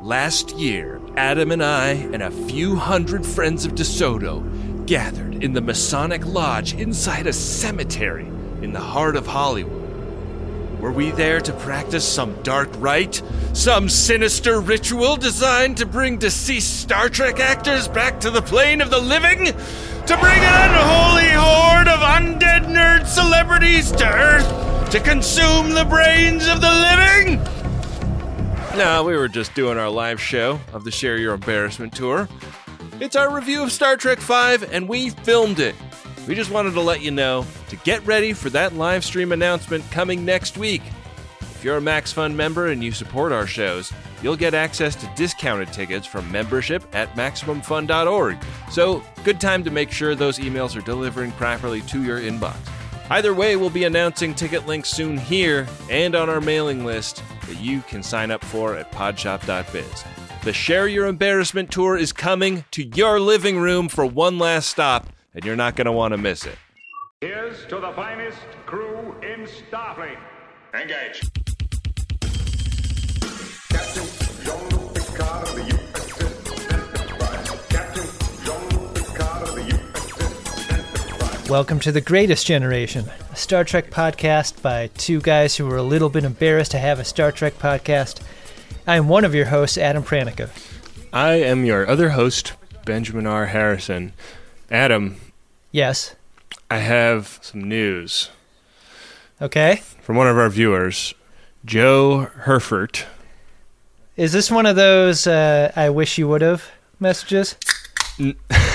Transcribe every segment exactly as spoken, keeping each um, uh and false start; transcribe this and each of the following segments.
Last year, Adam and I and a few hundred friends of DeSoto gathered in the Masonic Lodge inside a cemetery in the heart of Hollywood. Were we there to practice some dark rite? Some sinister ritual designed to bring deceased Star Trek actors back to the plane of the living? To bring an unholy horde of undead nerd celebrities to Earth to consume the brains of the living? No, we were just doing our live show of the Share Your Embarrassment tour. It's our review of Star Trek five, and we filmed it. We just wanted to let you know to get ready for that live stream announcement coming next week. If you're a MaxFun member and you support our shows, you'll get access to discounted tickets from membership at Maximum Fun dot org. So, good time to make sure those emails are delivering properly to your inbox. Either way, we'll be announcing ticket links soon here and on our mailing list that you can sign up for at podshop dot biz. The Share Your Embarrassment tour is coming to your living room for one last stop, and you're not going to want to miss it. Here's to the finest crew in Starfleet. Engage. Captain Jean-Luc Picard of the U S S Enterprise. Captain Jean-Luc Picard of the U S S Enterprise. Welcome to The Greatest Generation, a Star Trek podcast by two guys who were a little bit embarrassed to have a Star Trek podcast. I am one of your hosts, Adam Pranica. I am your other host, Benjamin R. Harrison. Adam. Yes? I have some news. Okay. From one of our viewers, Joe Herfert. Is this one of those uh, I wish you would have messages? uh,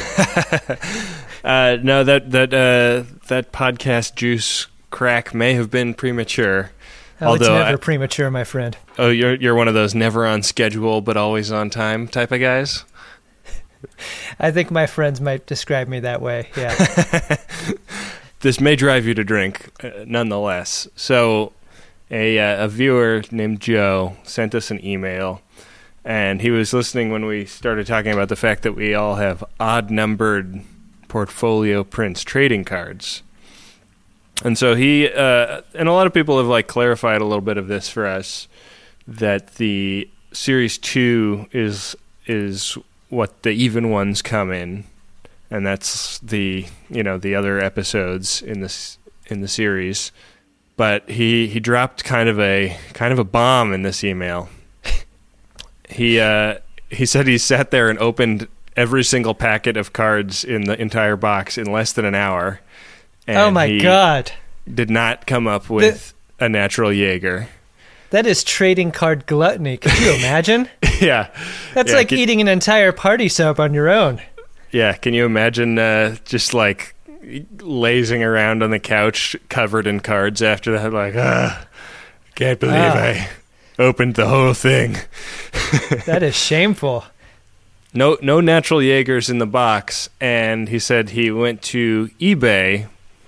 no, that that uh, that podcast juice crack may have been premature. Oh, Although it's never I, premature, my friend. Oh, you're you're one of those never on schedule but always on time type of guys? I think my friends might describe me that way, yeah. This may drive you to drink, uh, nonetheless. So, a, uh, a viewer named Joe sent us an email, and he was listening when we started talking about the fact that we all have odd-numbered Portfolio Prince trading cards. And so he, uh, and a lot of people have like clarified a little bit of this for us, that the Series two is is what the even ones come in, and that's the, you know, the other episodes in this in the series. But he he dropped kind of a kind of a bomb in this email. he uh, he said he sat there and opened every single packet of cards in the entire box in less than an hour. And oh my he god! Did not come up with the, a natural Jaeger. That is trading card gluttony. Could you imagine? Yeah. That's yeah, like can, eating an entire party soap on your own. Yeah, can you imagine uh, just like lazing around on the couch covered in cards after that? Like, ah, can't believe ah. I opened the whole thing. That is shameful. No, no natural Jaegers in the box, and he said he went to eBay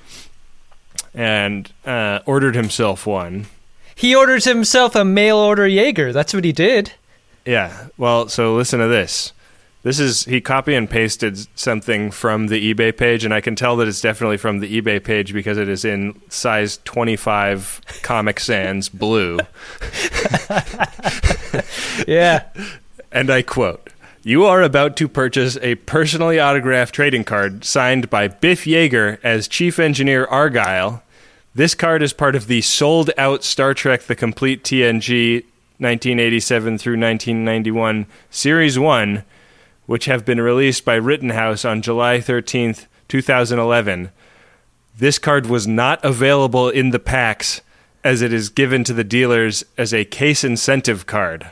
and uh, ordered himself one. He orders himself a mail-order Jaeger. That's what he did. Yeah. Well, so listen to this. This is, he copy and pasted something from the eBay page, and I can tell that it's definitely from the eBay page because it is in size twenty-five Comic Sans blue. Yeah. And I quote, "You are about to purchase a personally autographed trading card signed by Biff Yeager as Chief Engineer Argyle. This card is part of the sold-out Star Trek The Complete T N G nineteen eighty-seven through nineteen ninety-one Series one, which have been released by Rittenhouse on July thirteenth, twenty eleven. This card was not available in the packs as it is given to the dealers as a case incentive card."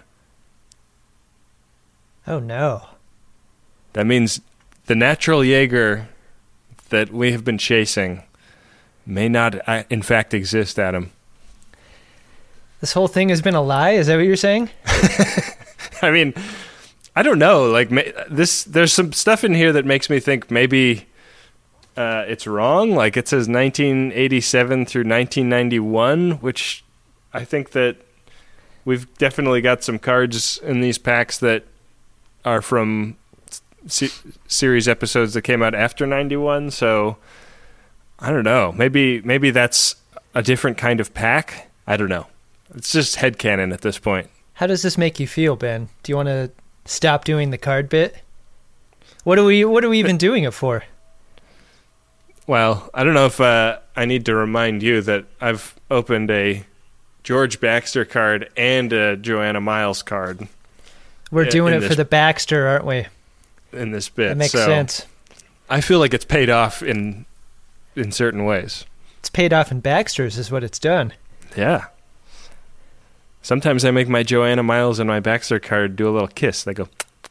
Oh, no. That means the natural Jaeger that we have been chasing may not, in fact, exist, Adam. This whole thing has been a lie? Is that what you're saying? I mean, I don't know. Like this, there's some stuff in here that makes me think maybe uh, it's wrong. Like it says nineteen eighty-seven through nineteen ninety-one, which I think that we've definitely got some cards in these packs that are from se- series episodes that came out after ninety-one. So I don't know. Maybe maybe that's a different kind of pack. I don't know. It's just headcanon at this point. How does this make you feel, Ben? Do you want to stop doing the card bit? What are we What are we even doing it for? Well, I don't know if uh, I need to remind you that I've opened a George Baxter card and a Joanna Miles card. We're in- doing in it for this- the Baxter, aren't we? in this bit. That makes so sense. I feel like it's paid off in in certain ways. It's paid off in Baxter's is what it's done. Yeah. Sometimes I make my Joanna Miles and my Baxter card do a little kiss. They go,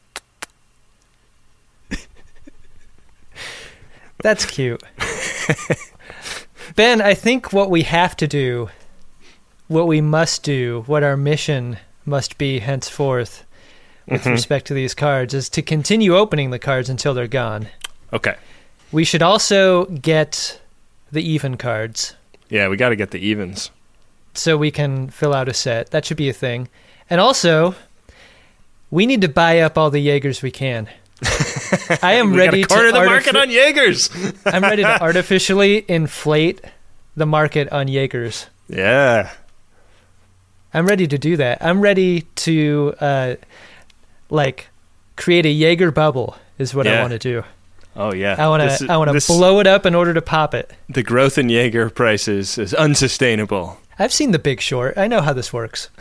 That's cute. Ben, I think what we have to do, what we must do, what our mission must be henceforth with Mhm. respect to these cards is to continue opening the cards until they're gone. okay. We should also get the even cards Yeah, we got to get the evens. so we can fill out a set. That should be a thing. And also, we need to buy up all the Jaegers we can. I am we ready got to corner to the market artifi- on Jaegers. I'm ready to artificially inflate the market on Jaegers. Yeah. I'm ready to do that. I'm ready to, uh, like, create a Jaeger bubble is what I Yeah. want to do. Oh, yeah. I want This is- to I want this- to blow it up in order to pop it. The growth in Jaeger prices is unsustainable. I've seen The Big Short. I know how this works.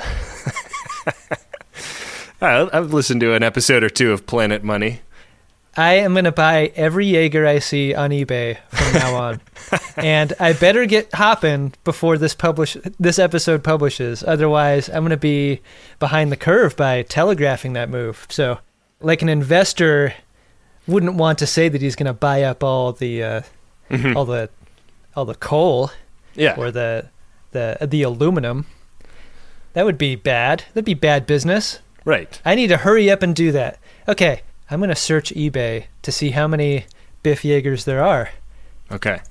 I- I've listened to an episode or two of Planet Money. I am going to buy every Jaeger I see on eBay from now on. And I better get hopping before this publish this episode publishes. Otherwise, I'm going to be behind the curve by telegraphing that move. So, like an investor wouldn't want to say that he's going to buy up all the uh, all the all the coal Yeah. or the the the aluminum. That would be bad. That'd be bad business. Right. I need to hurry up and do that. Okay, I'm going to search eBay to see how many Biff Jaegers there are. Okay.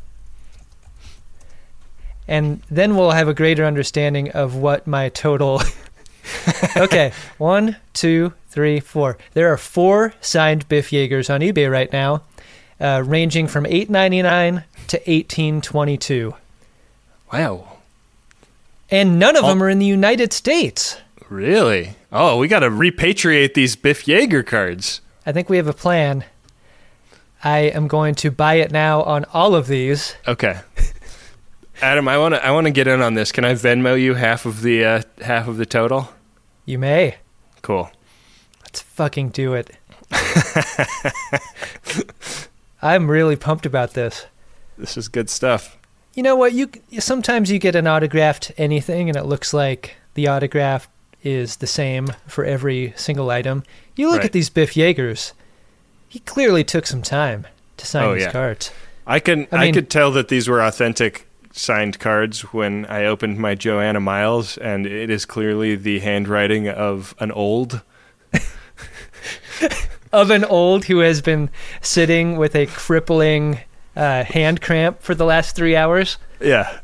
And then we'll have a greater understanding of what my total... Okay, one, two, three, four. There are four signed Biff Jaegers on eBay right now, uh, ranging from eight ninety-nine to eighteen twenty-two. Wow. And none of Oh. them are in the United States. Really? Oh, we got to repatriate these Biff Jaeger cards. I think we have a plan. I am going to buy it now on all of these. Okay. Adam, I want to I want to get in on this. Can I Venmo you half of the uh, half of the total? You may. Cool. Let's fucking do it. I'm really pumped about this. This is good stuff. You know what? You sometimes you get an autographed anything, and it looks like the autograph is the same for every single item. You look Right. at these Biff Jaegers. He clearly took some time to sign Oh, these yeah. cards. I can I I, mean- could tell that these were authentic signed cards when I opened my Joanna Miles, and it is clearly the handwriting of an old. Of an old who has been sitting with a crippling uh, hand cramp for the last three hours. Yeah.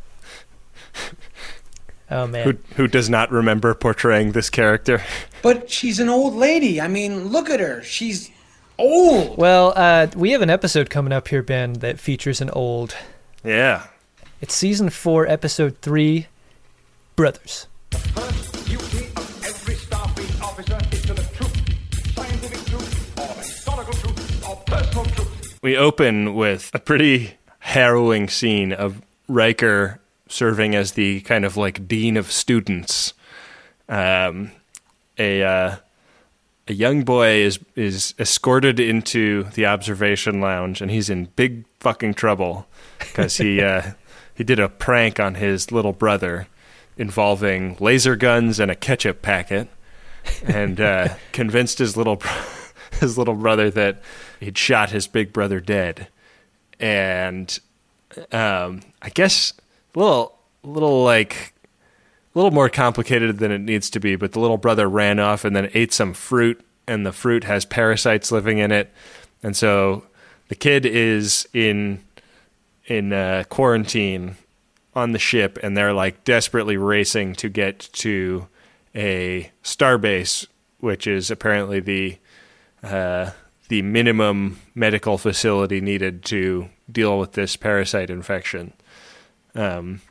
Oh man. Who who does not remember portraying this character? But she's an old lady. I mean, look at her. She's old. Well, uh, we have an episode coming up here, Ben, that features an old. Yeah. It's season four, episode three, Brothers. First duty of every Starfleet officer is to the truth. Scientific truth, or historical truth, or personal truth. We open with a pretty harrowing scene of Riker serving as the kind of like dean of students. Um, a uh, a young boy is is escorted into the observation lounge, and he's in big fucking trouble because he uh, he did a prank on his little brother involving laser guns and a ketchup packet, and uh, convinced his little bro- his little brother that he'd shot his big brother dead. And um, I guess a little, little like, a little more complicated than it needs to be. But the little brother ran off and then ate some fruit, and the fruit has parasites living in it, and so the kid is in in uh, quarantine on the ship, and they're like desperately racing to get to a starbase, which is apparently the uh, the minimum medical facility needed to deal with this parasite infection. Um,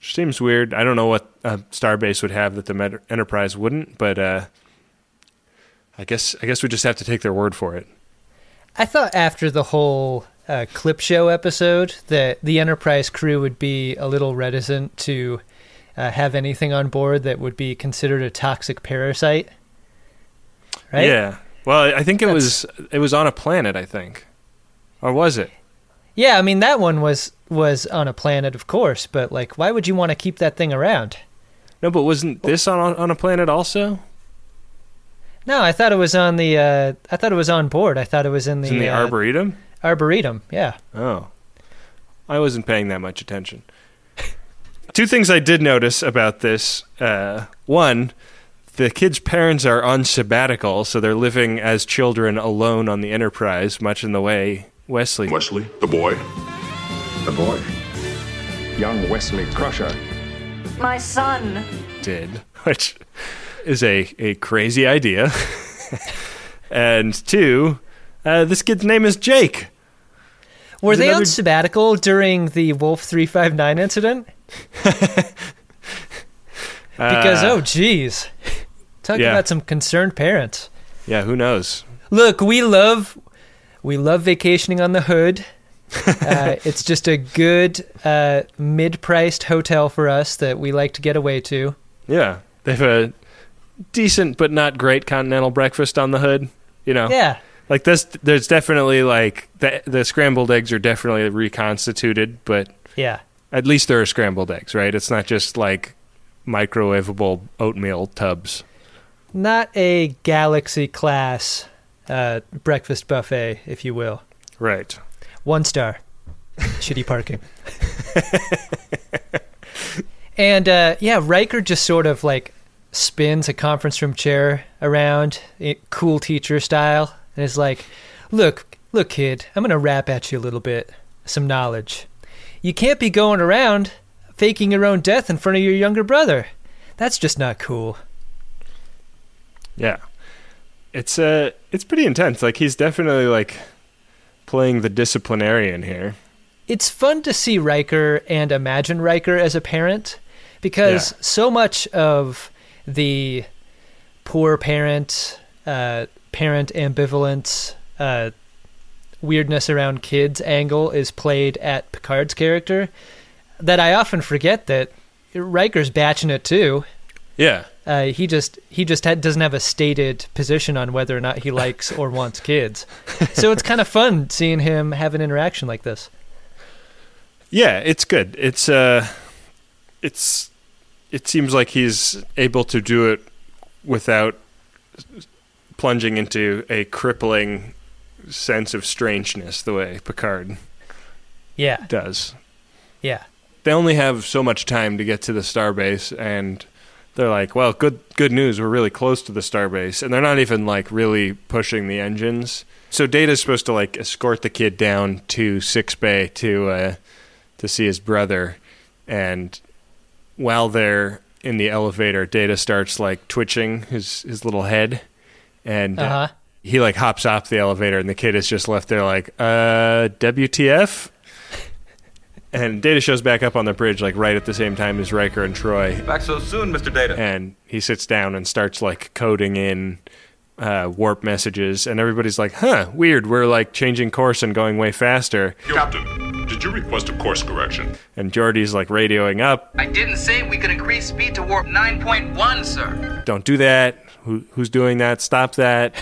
which seems weird. I don't know what a starbase would have that the Met- Enterprise wouldn't, but uh, I guess I guess we just have to take their word for it. I thought after the whole uh, clip show episode that the Enterprise crew would be a little reticent to uh, have anything on board that would be considered a toxic parasite. Right? Yeah. Well, I think it That's- was it was on a planet, I think. Or was it? Yeah, I mean, that one was, was on a planet, of course, but, like, why would you want to keep that thing around? No, but wasn't this on on a planet also? No, I thought it was on the, uh, I thought it was on board. I thought it was in the... It's in the uh, Arboretum? Arboretum, yeah. Oh. I wasn't paying that much attention. Two things I did notice about this. Uh, one, the kids' parents are on sabbatical, so they're living as children alone on the Enterprise, much in the way Wesley Wesley, the boy. The boy. Young Wesley Crusher. My son. did, which is a, a crazy idea. And two, uh, this kid's name is Jake. Were There's they another- on sabbatical during the Wolf three five nine incident? Because, Uh, oh, geez. Talk yeah. about some concerned parents. Yeah, who knows? Look, we love we love vacationing on the hood. uh, it's just a good uh, mid-priced hotel for us that we like to get away to. Yeah, they have a decent but not great continental breakfast on the hood. You know, Yeah. like this. There's definitely like the the scrambled eggs are definitely reconstituted, but Yeah. at least there are scrambled eggs, right? It's not just like microwavable oatmeal tubs. Not a galaxy class uh, breakfast buffet, if you will. Right. One star. Shitty parking. And uh, yeah, Riker just sort of like spins a conference room chair around, eh, cool teacher style, and is like, look, look, kid, I'm going to rap at you a little bit. Some knowledge. You can't be going around faking your own death in front of your younger brother. That's just not cool. Yeah. It's uh it's pretty intense. Like he's definitely like playing the disciplinarian here. It's fun to see Riker and imagine Riker as a parent, because Yeah. so much of the poor parent, uh, parent ambivalence, uh, weirdness around kids angle is played at Picard's character, that I often forget that Riker's batching it too. Yeah. Uh, he just he just had, doesn't have a stated position on whether or not he likes or wants kids. So it's kind of fun seeing him have an interaction like this. Yeah, it's good. It's uh it's it seems like he's able to do it without plunging into a crippling sense of strangeness the way Picard Yeah, does. yeah. They only have so much time to get to the starbase, and they're like, well, good good news, we're really close to the starbase. And they're not even like really pushing the engines. So Data's supposed to like escort the kid down to Six Bay to uh, to see his brother. And while they're in the elevator, Data starts like twitching his, his little head. And uh, Uh-huh. he like hops off the elevator, and the kid is just left there like, uh, W T F? And Data shows back up on the bridge, like right at the same time as Riker and Troy. Back so soon, Mister Data. And he sits down and starts like coding in uh, warp messages, and everybody's like, "Huh, weird. We're like changing course and going way faster." Captain, did you request a course correction? And Geordi's like radioing up, I didn't say we could increase speed to warp nine point one, sir. "Don't do that. Who, who's doing that? Stop that."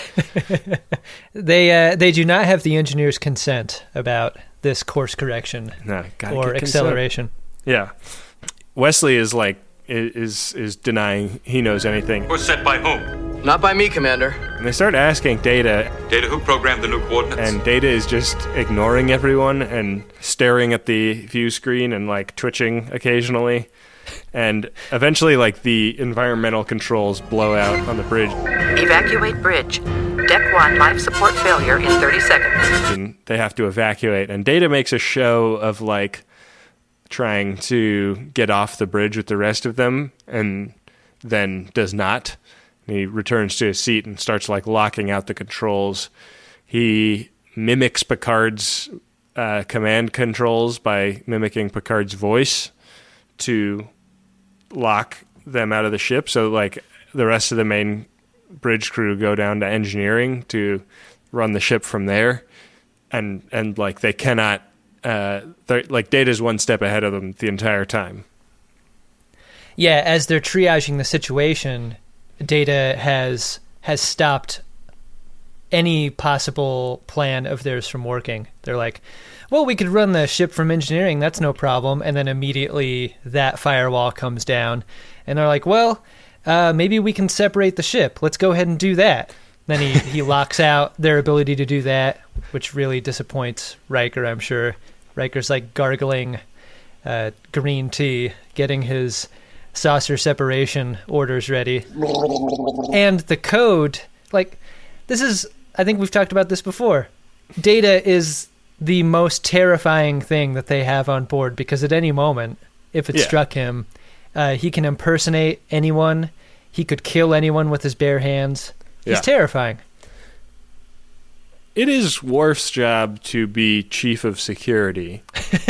They uh, they do not have the engineer's consent about this course correction No, gotta or get consent. acceleration. Yeah. Wesley is like is is denying he knows anything, Was set by whom? Not by me, Commander. and they start asking Data, Data, who programmed the new coordinates? and Data is just ignoring everyone and staring at the view screen and like twitching occasionally. And eventually, like, the environmental controls blow out on the bridge, Evacuate bridge. Deck one life support failure in thirty seconds. and they have to evacuate. And Data makes a show of, like, trying to get off the bridge with the rest of them, and then does not. And he returns to his seat and starts, like, locking out the controls. He mimics Picard's uh, command controls by mimicking Picard's voice, to lock them out of the ship. So like the rest of the main bridge crew go down to engineering to run the ship from there. And, and like they cannot, uh, like Data's one step ahead of them the entire time. Yeah, as they're triaging the situation, Data has has stopped any possible plan of theirs from working. They're like, well, we could run the ship from engineering, that's no problem. And then immediately that firewall comes down. And they're like, well, uh, maybe we can separate the ship. Let's go ahead and do that. Then he, he locks out their ability to do that, which really disappoints Riker, I'm sure. Riker's like gargling uh, green tea, getting his saucer separation orders ready. And the code, like, this is, I think we've talked about this before. Data is the most terrifying thing that they have on board, because at any moment, if it Yeah. struck him, uh, he can impersonate anyone. He could kill anyone with his bare hands. He's Yeah. terrifying. It is Worf's job to be chief of security.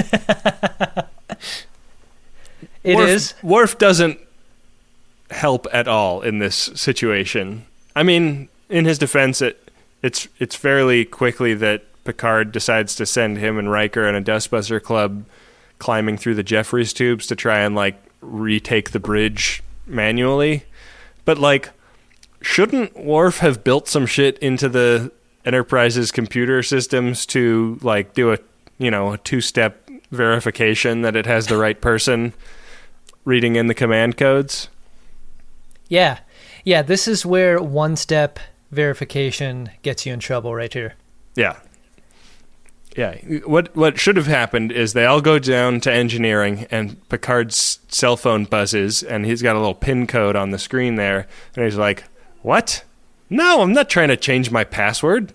It Worf, is. Worf doesn't help at all in this situation. I mean, in his defense, it it's it's fairly quickly that Picard decides to send him and Riker and a Dustbuster Club climbing through the Jeffries tubes to try and like retake the bridge manually. But like, shouldn't Worf have built some shit into the Enterprise's computer systems to like do a you know a two-step verification that it has the right person reading in the command codes? Yeah. Yeah, this is where one-step verification gets you in trouble right here. Yeah. Yeah. What what should have happened is they all go down to engineering and Picard's cell phone buzzes and he's got a little pin code on the screen there and he's like, "What? No, I'm not trying to change my password."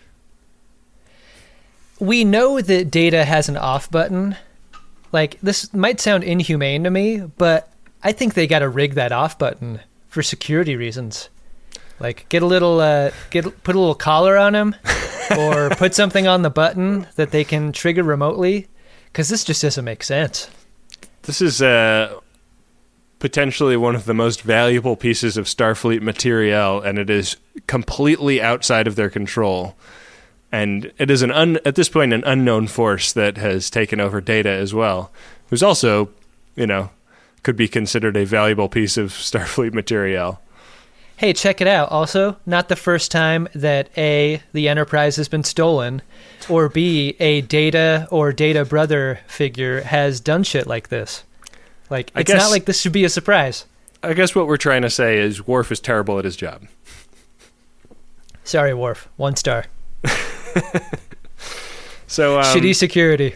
We know that Data has an off button. Like, this might sound inhumane to me, but I think they got to rig that off button for security reasons. Like, get a little, uh, get put a little collar on him, or put something on the button that they can trigger remotely, because this just doesn't make sense. This is uh, potentially one of the most valuable pieces of Starfleet material, and it is completely outside of their control. And it is an un, at this point an unknown force that has taken over Data as well, who's also, you know, could be considered a valuable piece of Starfleet material. Hey, check it out. Also, not the first time that A, the Enterprise has been stolen, or B, a Data or Data brother figure has done shit like this. Like, I it's guess- not like this should be a surprise. I guess what we're trying to say is Worf is terrible at his job. Sorry, Worf. One star. So um, Shitty security.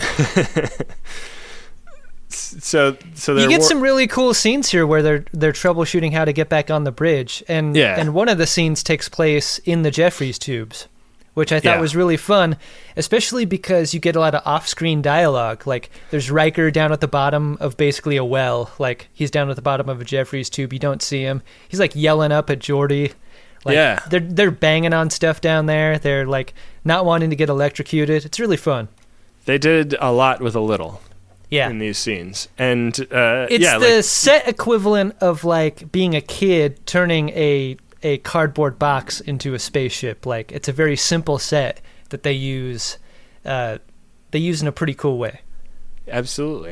So so there You get were- some really cool scenes here where they're they're troubleshooting how to get back on the bridge, and Yeah. and one of the scenes takes place in the Jeffries tubes, which I thought Yeah. was really fun, especially because you get a lot of off-screen dialogue. Like, there's Riker down at the bottom of basically a well, like he's down at the bottom of a Jeffries tube. You don't see him. He's like yelling up at Geordi. Like, Yeah. they're they're banging on stuff down there. They're like not wanting to get electrocuted. It's really fun. They did a lot with a little. Yeah. In these scenes, and uh, It's yeah, the like, set equivalent of like being a kid turning a a cardboard box into a spaceship. Like, it's a very simple set that they use. Uh, they use in a pretty cool way. absolutely.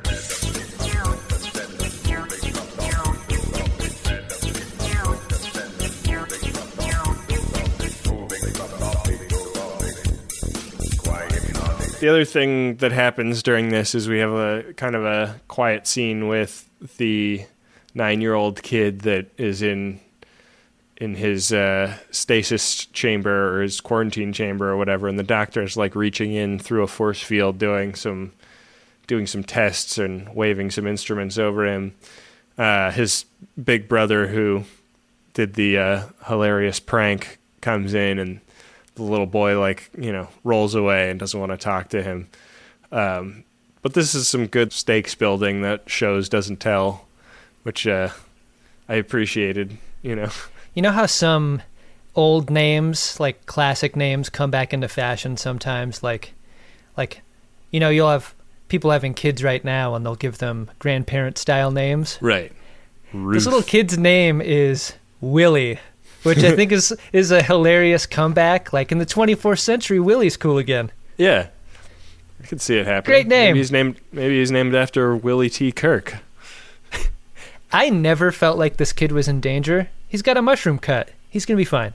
The other thing that happens during this is we have a kind of a quiet scene with the nine-year-old kid that is in in his uh, stasis chamber or his quarantine chamber or whatever, and the doctor's like reaching in through a force field, doing some doing some tests and waving some instruments over him. Uh, his big brother, who did the uh, hilarious prank, comes in and the little boy, like, you know, rolls away and doesn't want to talk to him. Um, but this is some good stakes building that shows doesn't tell, which uh, I appreciated, you know. You know how some old names, like classic names, come back into fashion sometimes? Like, like, you know, you'll have people having kids right now and they'll give them grandparent-style names. Right. Ruth. This little kid's name is Willie, which I think is is a hilarious comeback. Like, in the twenty-fourth century, Willie's cool again. Yeah. I could see it happening. Great name. Maybe he's named, maybe he's named after Willie T. Kirk. I never felt like this kid was in danger. He's got a mushroom cut. He's going to be fine.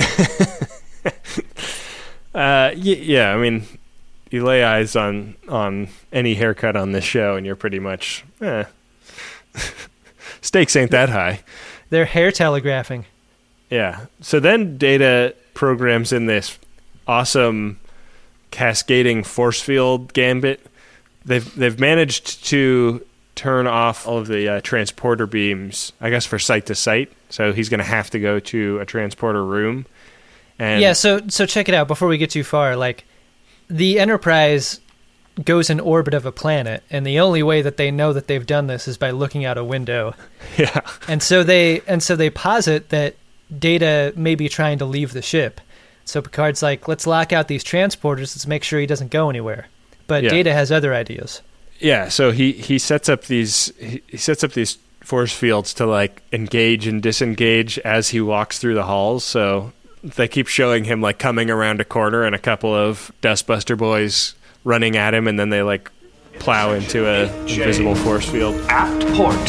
uh, y- yeah, I mean, you lay eyes on, on any haircut on this show, and you're pretty much, eh. Stakes ain't that high. They're hair telegraphing. Yeah. So then Data programs in this awesome cascading force field gambit. They've they've managed to turn off all of the uh, transporter beams, I guess, for site to site. So he's going to have to go to a transporter room. And yeah, so so check it out before we get too far. Like, the Enterprise goes in orbit of a planet, and the only way that they know that they've done this is by looking out a window. Yeah. And so they and so they posit that Data may be trying to leave the ship. So Picard's like, let's lock out these transporters, let's make sure he doesn't go anywhere. But Yeah. Data has other ideas. Yeah, so he, he sets up these he, he sets up these force fields to like engage and disengage as he walks through the halls. So they keep showing him like coming around a corner and a couple of Dustbuster boys running at him, and then they like plow into a invisible force field. Aft port.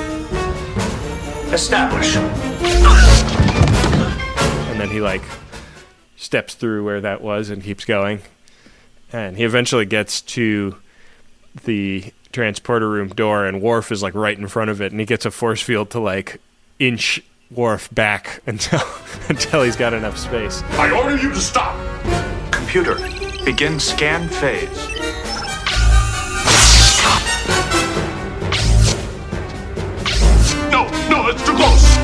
Establish. And then he like steps through where that was and keeps going. And he eventually gets to the transporter room door, and Worf is like right in front of it, and he gets a force field to like inch Worf back until until he's got enough space. I order you to stop. Computer, begin scan phase. No, no, it's too close.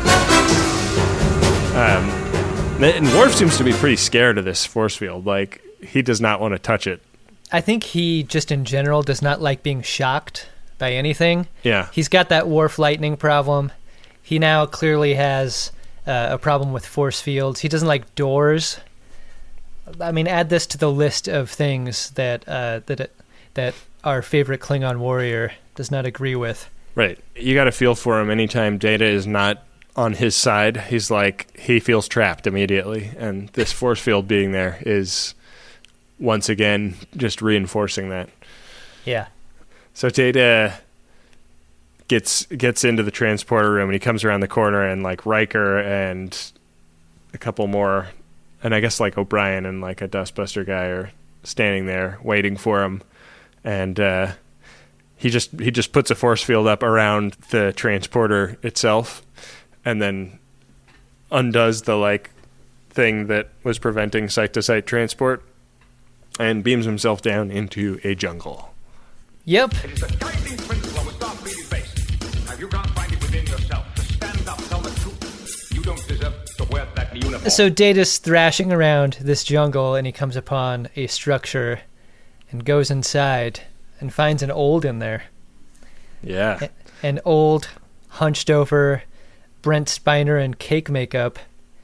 Um, and Worf seems to be pretty scared of this force field. Like, he does not want to touch it. I think he just in general does not like being shocked by anything. Yeah. He's got that Worf lightning problem. He now clearly has uh, a problem with force fields. He doesn't like doors. I mean, add this to the list of things that uh, that that our favorite Klingon warrior does not agree with. Right. You got to feel for him anytime Data is not on his side. He's like, he feels trapped immediately. And this force field being there is, once again, just reinforcing that. Yeah. So Data gets gets into the transporter room, and he comes around the corner, and like Riker and a couple more, and I guess like O'Brien and like a Dustbuster guy are standing there waiting for him. And uh, he just he just puts a force field up around the transporter itself, and then undoes the like thing that was preventing site-to-site transport, and beams himself down into a jungle. Yep. It is the guiding principle of a Starfleet is based. Now, if you can't find it within yourself to stand up, tell the truth. You don't deserve to wear that uniform. So Data's thrashing around this jungle, and he comes upon a structure and goes inside and finds an old in there. Yeah. A- An old, hunched over Brent Spiner in cake makeup.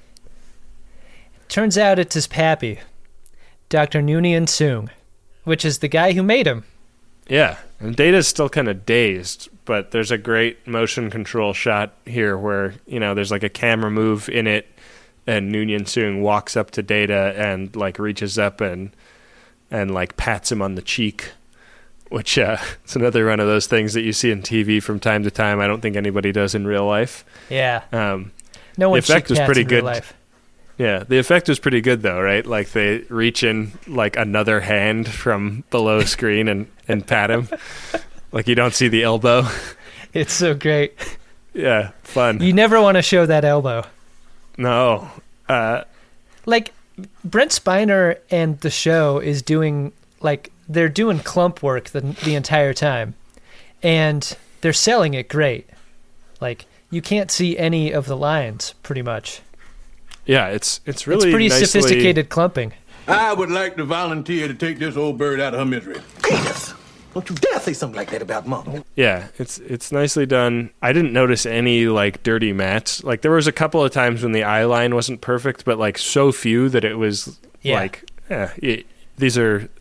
Turns out it's his pappy, Doctor Noonien Soong, which is the guy who made him. Yeah, and Data's still kind of dazed, but there's a great motion control shot here where, you know, there's like a camera move in it, and Noonien Soong walks up to Data and like reaches up and and like pats him on the cheek, which uh, it's another one of those things that you see in T V from time to time. I don't think anybody does in real life. Yeah. Um, No one the effect cheek was pats pretty in real good. life. Yeah, the effect was pretty good though, right? Like they reach in like another hand from below screen and, and pat him. Like you don't see the elbow. It's so great. Yeah, fun. You never want to show that elbow. No. Uh, Like, Brent Spiner and the show is doing, like, they're doing clump work the, the entire time. And they're selling it great. Like, you can't see any of the lines, pretty much. yeah, it's it's really it's pretty nicely, sophisticated clumping. I would like to volunteer to take this old bird out of her misery. Goodness! Don't you dare say something like that about Mom. Yeah, it's it's nicely done. I didn't notice any like dirty mats. Like there was a couple of times when the eye line wasn't perfect, but like so few that it was Yeah. like, yeah, it, these are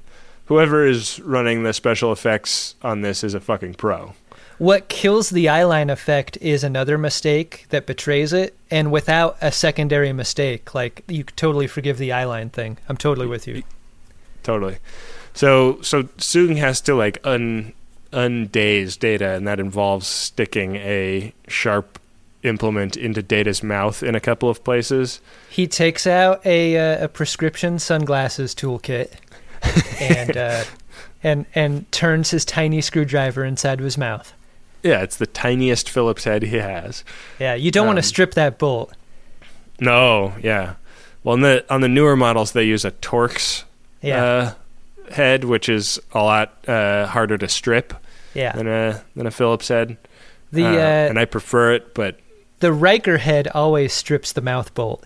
whoever is running the special effects on this is a fucking pro. What kills the eyeline effect is another mistake that betrays it, and without a secondary mistake, like, you could totally forgive the eyeline thing. I'm totally with you. Totally. So so Soong has to like un undaze Data, and that involves sticking a sharp implement into Data's mouth in a couple of places. He takes out a uh, a prescription sunglasses toolkit and uh, and and turns his tiny screwdriver inside of his mouth. Yeah, it's the tiniest Phillips head he has. Yeah, you don't um, want to strip that bolt. No, yeah. Well, on the on the newer models, they use a Torx yeah. uh, head, which is a lot uh, harder to strip yeah. than a than a Phillips head. The uh, uh, and I prefer it, but the Riker head always strips the mouth bolt.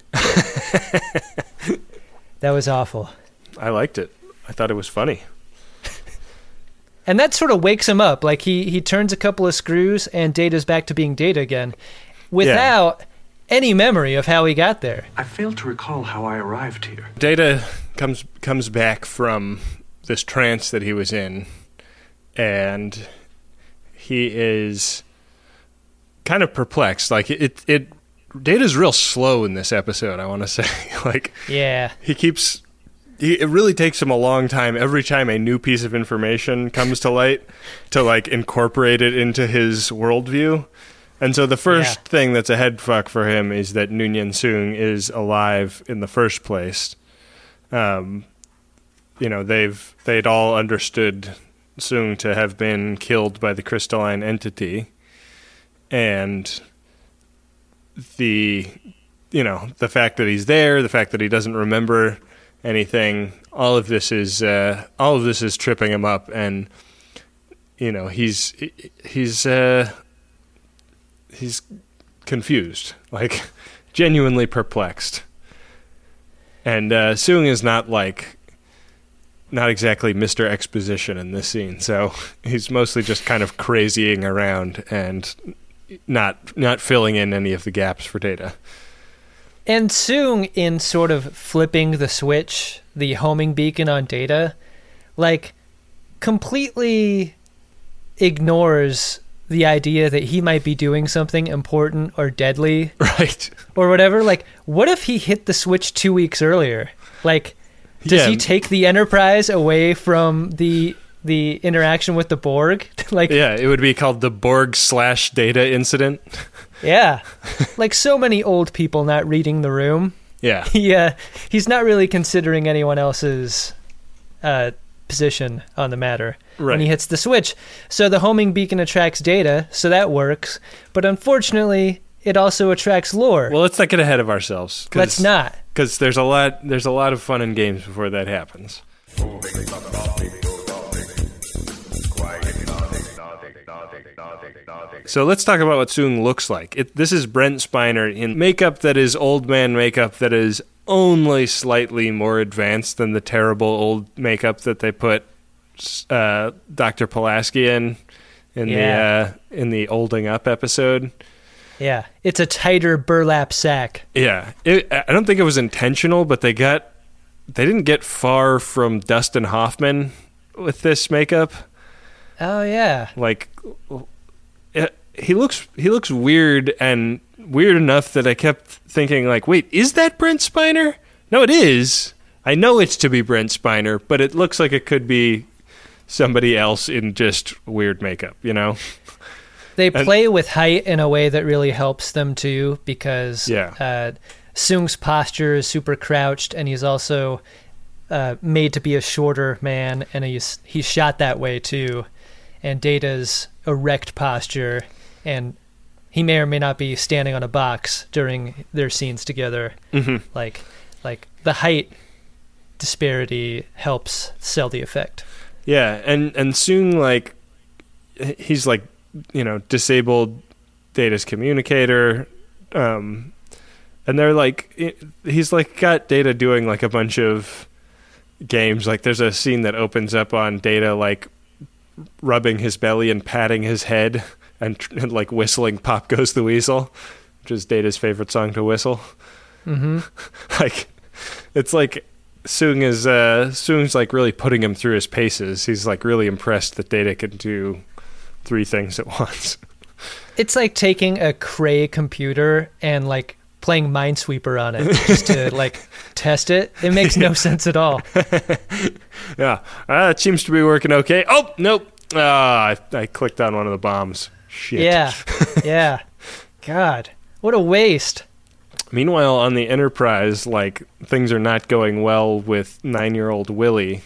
That was awful. I liked it. I thought it was funny. And that sort of wakes him up. Like, he, he turns a couple of screws and Data's back to being Data again without yeah. any memory of how he got there. I failed to recall how I arrived here. Data comes comes back from this trance that he was in, and he is kind of perplexed. Like, it, it Data's real slow in this episode, I want to say. Like, yeah. He keeps... He, it really takes him a long time every time a new piece of information comes to light to like incorporate it into his worldview. And so the first yeah. thing that's a head fuck for him is that Noonien Soong is alive in the first place. Um, you know, they've they'd all understood Soong to have been killed by the crystalline entity, and the you know the fact that he's there, the fact that he doesn't remember anything, all of this is uh, all of this is tripping him up, and you know he's he's uh, he's confused, like genuinely perplexed. And uh, Soong is not like not exactly Mister Exposition in this scene, so he's mostly just kind of crazying around and not not filling in any of the gaps for Data. And Soong, in sort of flipping the switch, the homing beacon on Data, like, completely ignores the idea that he might be doing something important or deadly. Right. Or whatever. Like, what if he hit the switch two weeks earlier? Like, does yeah. he take the Enterprise away from the the interaction with the Borg? Like, yeah, it would be called the Borg slash Data incident. Yeah. Like so many old people not reading the room. Yeah. Yeah. He's not really considering anyone else's uh, position on the matter right. when he hits the switch. So the homing beacon attracts Data, so that works. But unfortunately, it also attracts Lore. Well, let's not get ahead of ourselves. Let's not. Because there's a lot there's a lot of fun and games before that happens. So let's talk about what Soong looks like. It, this is Brent Spiner in makeup that is old man makeup that is only slightly more advanced than the terrible old makeup that they put uh, Doctor Pulaski in in yeah. the uh, in the Olding Up episode. Yeah, it's a tighter burlap sack. Yeah, it, I don't think it was intentional, but they got they didn't get far from Dustin Hoffman with this makeup. Oh yeah, like. It, he looks he looks weird, and weird enough that I kept thinking, like, wait, is that Brent Spiner? No, it is. I know it's to be Brent Spiner, but it looks like it could be somebody else in just weird makeup, you know? They play and, with height in a way that really helps them, too, because yeah. uh, Soong's posture is super crouched, and he's also uh, made to be a shorter man, and he's he's shot that way, too. And Data's erect posture, and he may or may not be standing on a box during their scenes together. Mm-hmm. Like, like the height disparity helps sell the effect. Yeah, and and Soong, like, he's like, you know, disabled Data's communicator, um, and they're like, he's like got Data doing like a bunch of games. Like, there's a scene that opens up on Data like rubbing his belly and patting his head and, and like whistling Pop Goes the Weasel, which is Data's favorite song to whistle. Mm-hmm. Like, it's like Soong is uh, Soong's like really putting him through his paces. He's like really impressed that Data can do three things at once. It's like taking a Cray computer and like playing Minesweeper on it just to like test it. It makes no sense at all. Yeah, uh, it seems to be working okay. Oh nope, ah, I, I clicked on one of the bombs. Shit. Yeah, yeah. God, what a waste. Meanwhile, on the Enterprise, like things are not going well with nine-year-old Willie,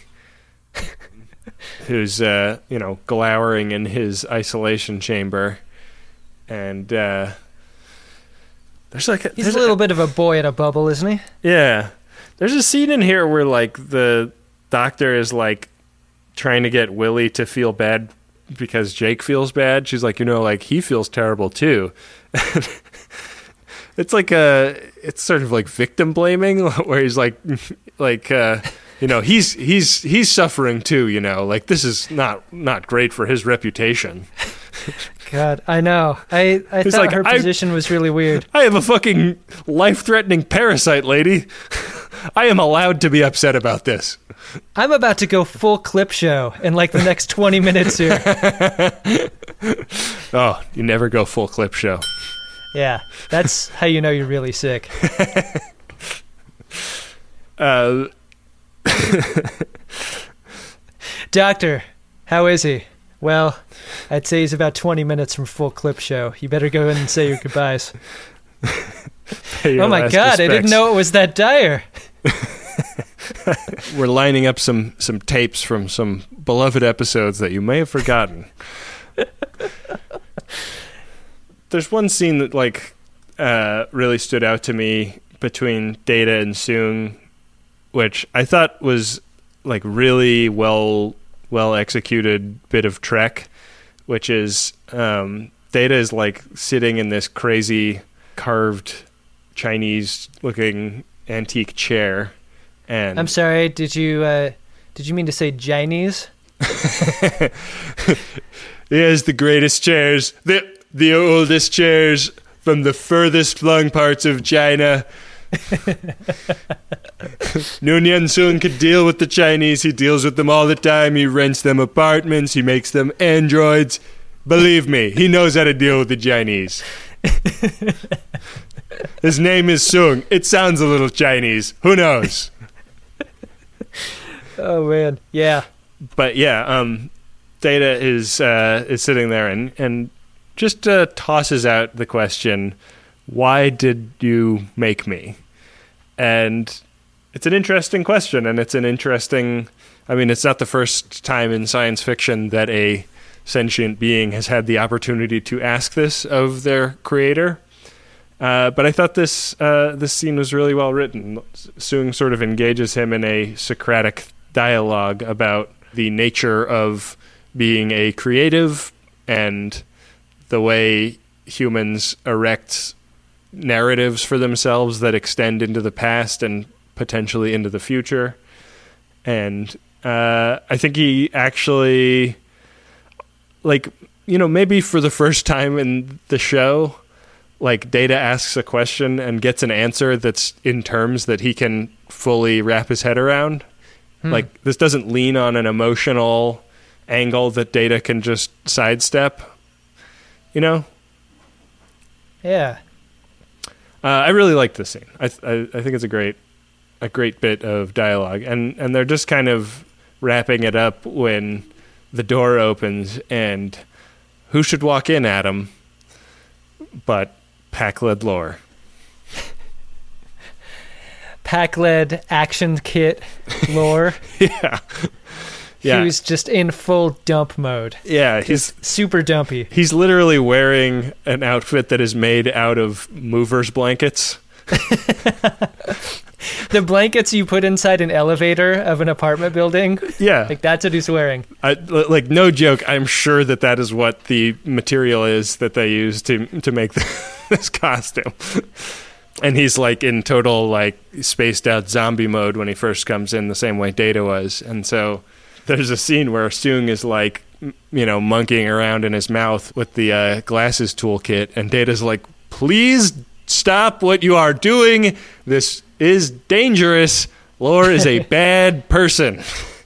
who's uh, you know glowering in his isolation chamber, and. Uh, There's like a, He's a little a, bit of a boy in a bubble, isn't he? Yeah. There's a scene in here where like the doctor is like trying to get Willie to feel bad because Jake feels bad. She's like, you know, like he feels terrible too. It's like a, it's sort of like victim blaming where he's like, like, uh, you know, he's he's he's suffering too. You know, like this is not not great for his reputation. God, I know. I, I thought like, her position I, was really weird. I have a fucking life-threatening parasite, lady. I am allowed to be upset about this. I'm about to go full clip show in like the next twenty minutes here. Oh, you never go full clip show. Yeah, that's how you know you're really sick. uh, Doctor, how is he? Well, I'd say he's about twenty minutes from full clip show. You better go in and say your goodbyes. Your oh my God, respects. I didn't know it was that dire. We're lining up some, some tapes from some beloved episodes that you may have forgotten. There's one scene that like uh, really stood out to me between Data and Soong, which I thought was like really well well executed bit of Trek, which is um, Data is like sitting in this crazy carved Chinese looking antique chair, and I'm sorry, did you uh, did you mean to say Chinese? He has the greatest chairs, the the oldest chairs from the furthest flung parts of China. Noonien Soong could deal with the Chinese. He deals with them all the time. He rents them apartments. He makes them androids. Believe me, he knows how to deal with the Chinese. His name is Soong. It sounds a little Chinese. Who knows? Oh man, yeah. But yeah, um, Data is uh, is sitting there and and just uh, tosses out the question, "Why did you make me?" And it's an interesting question, and it's an interesting. I mean, it's not the first time in science fiction that a sentient being has had the opportunity to ask this of their creator. Uh, but I thought this uh, this scene was really well written. Soong sort of engages him in a Socratic dialogue about the nature of being a creative and the way humans erect narratives for themselves that extend into the past and potentially into the future. And uh, I think he actually, like, you know, maybe for the first time in the show, like Data asks a question and gets an answer that's in terms that he can fully wrap his head around. Hmm. Like, this doesn't lean on an emotional angle that Data can just sidestep, you know? Yeah. Uh, I really like this scene. I, th- I I think it's a great a great bit of dialogue, and and they're just kind of wrapping it up when the door opens and who should walk in, Adam, but Pakled Lore. Pakled action kit Lore. Yeah. Yeah. He was just in full dump mode. Yeah, he's just super dumpy. He's literally wearing an outfit that is made out of movers blankets. The blankets you put inside an elevator of an apartment building. Yeah. Like, that's what he's wearing. I, like, no joke, I'm sure that that is what the material is that they use to to make this costume. And he's, like, in total, like, spaced out zombie mode when he first comes in, the same way Data was. And so there's a scene where Soong is, like, you know, monkeying around in his mouth with the uh, glasses toolkit, and Data's like, please stop what you are doing. This is dangerous. Lore is a bad person.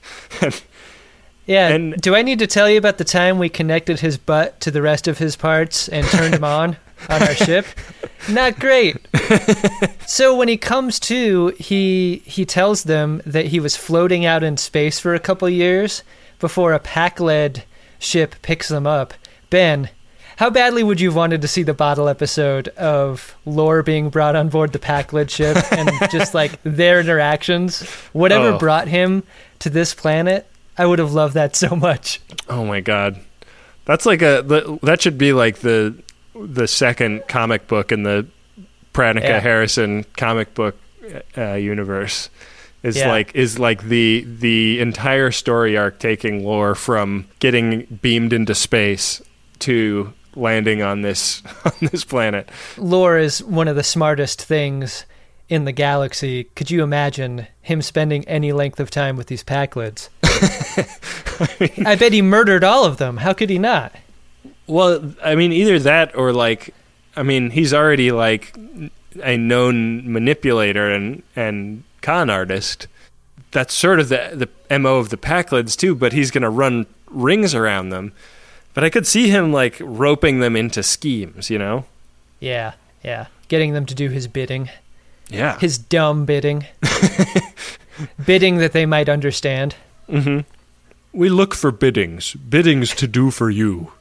Yeah, And- do I need to tell you about the time we connected his butt to the rest of his parts and turned him on on our ship? Not great. So when he comes to, he he tells them that he was floating out in space for a couple years before a Pac-led ship picks them up. Ben, how badly would you have wanted to see the bottle episode of Lore being brought on board the Pac-led ship and just like their interactions? Whatever Oh. brought him to this planet, I would have loved that so much. Oh my god, that's like a the, that should be like the the second comic book in the Pranica Yeah. Harrison comic book uh, universe. Is Yeah. like is like the the entire story arc taking Lore from getting beamed into space to landing on this on this planet. Lore is one of the smartest things in the galaxy. Could you imagine him spending any length of time with these Pac-lids? I bet he murdered all of them. How could he not? Well, I mean, either that or like, I mean, he's already like a known manipulator and and con artist. That's sort of the the M O of the Pac-lids too. But he's going to run rings around them. But I could see him like roping them into schemes, you know? Yeah, yeah. Getting them to do his bidding. Yeah. His dumb bidding. Bidding that they might understand. Mm-hmm. We look for biddings, biddings to do for you.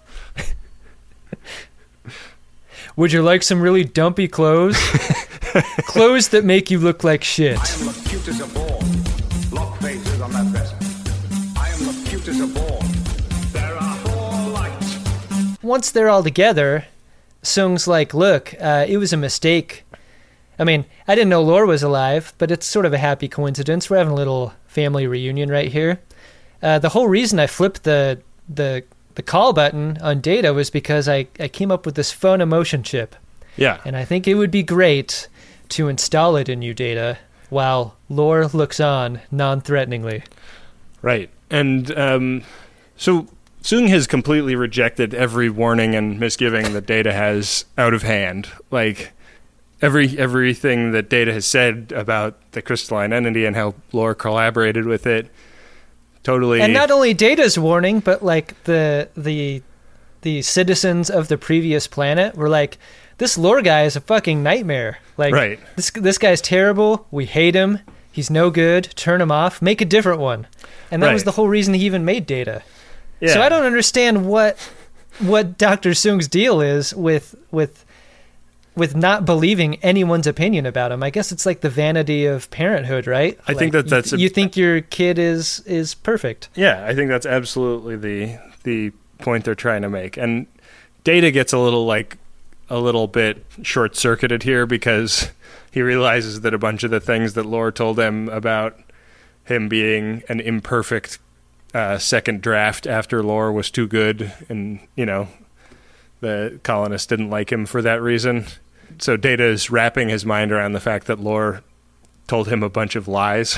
Would you like some really dumpy clothes? Clothes that make you look like shit. I am the cutest of all. Lock faces on that vessel. I am the cutest of all. There are four lights. Once they're all together, Sung's like, look, uh, it was a mistake. I mean, I didn't know Lore was alive, but it's sort of a happy coincidence. We're having a little family reunion right here. Uh, the whole reason I flipped the the the call button on Data was because I, I came up with this phone emotion chip. Yeah. And I think it would be great to install it in you, Data, while Lore looks on non-threateningly. Right. And um, so Sung has completely rejected every warning and misgiving that Data has out of hand. Like, every everything that Data has said about the crystalline entity and how Lore collaborated with it, totally... And not only Data's warning, but like the the the citizens of the previous planet were like, this Lore guy is a fucking nightmare. Like, Right. this this guy's terrible. We hate him. He's no good. Turn him off. Make a different one. And that was Right. the whole reason he even made Data. Yeah. So I don't understand what what Doctor Sung's deal is with with with not believing anyone's opinion about him. I guess it's like the vanity of parenthood, right? I think Like, that that's you, a- you think your kid is is perfect. Yeah, I think that's absolutely the the point they're trying to make. And Data gets a little like a little bit short-circuited here because he realizes that a bunch of the things that Lore told him about him being an imperfect uh, second draft after Lore was too good, and you know the colonists didn't like him for that reason. So Data is wrapping his mind around the fact that Lore told him a bunch of lies.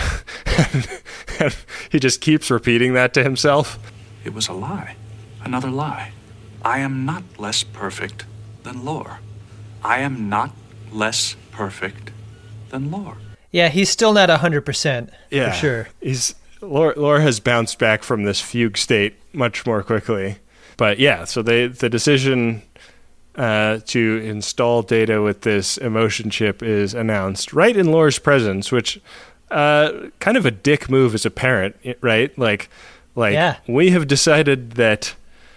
And he just keeps repeating that to himself. It was a lie. Another lie. I am not less perfect than Lore. I am not less perfect than Lore. Yeah, he's still not one hundred percent, Yeah, for sure. He's Lore, Lore has bounced back from this fugue state much more quickly. But yeah, so they the decision uh, to install Data with this emotion chip is announced right in Lore's presence, which uh, kind of a dick move as a parent, right? Like, like Yeah. we have decided that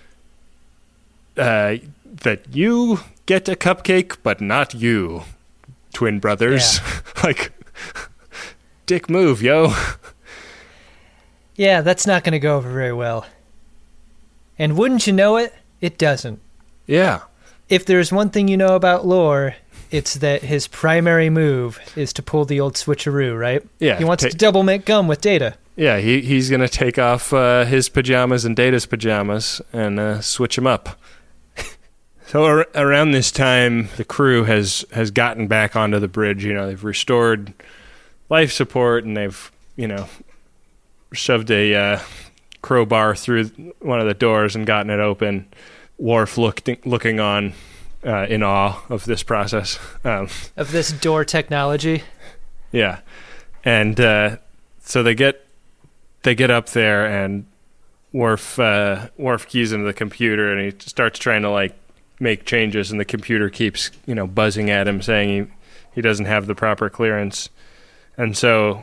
uh, that you get a cupcake, but not you, twin brothers. Like, dick move, yo. Yeah, that's not going to go over very well. And wouldn't you know it, it doesn't. Yeah. If there's one thing you know about Lore, it's that his primary move is to pull the old switcheroo, right? Yeah, He wants ta- to double make gum with Data. Yeah, he he's gonna take off uh, his pajamas and Data's pajamas and uh, switch them up. So ar- around this time, the crew has has gotten back onto the bridge. You know, they've restored life support and they've you know shoved a uh, crowbar through one of the doors and gotten it open. Worf looked looking on uh, in awe of this process. Um, Of this door technology. Yeah. And uh, so they get they get up there, and Worf uh, Worf keys into the computer, and he starts trying to like make changes, and the computer keeps you know buzzing at him, saying he he doesn't have the proper clearance, and so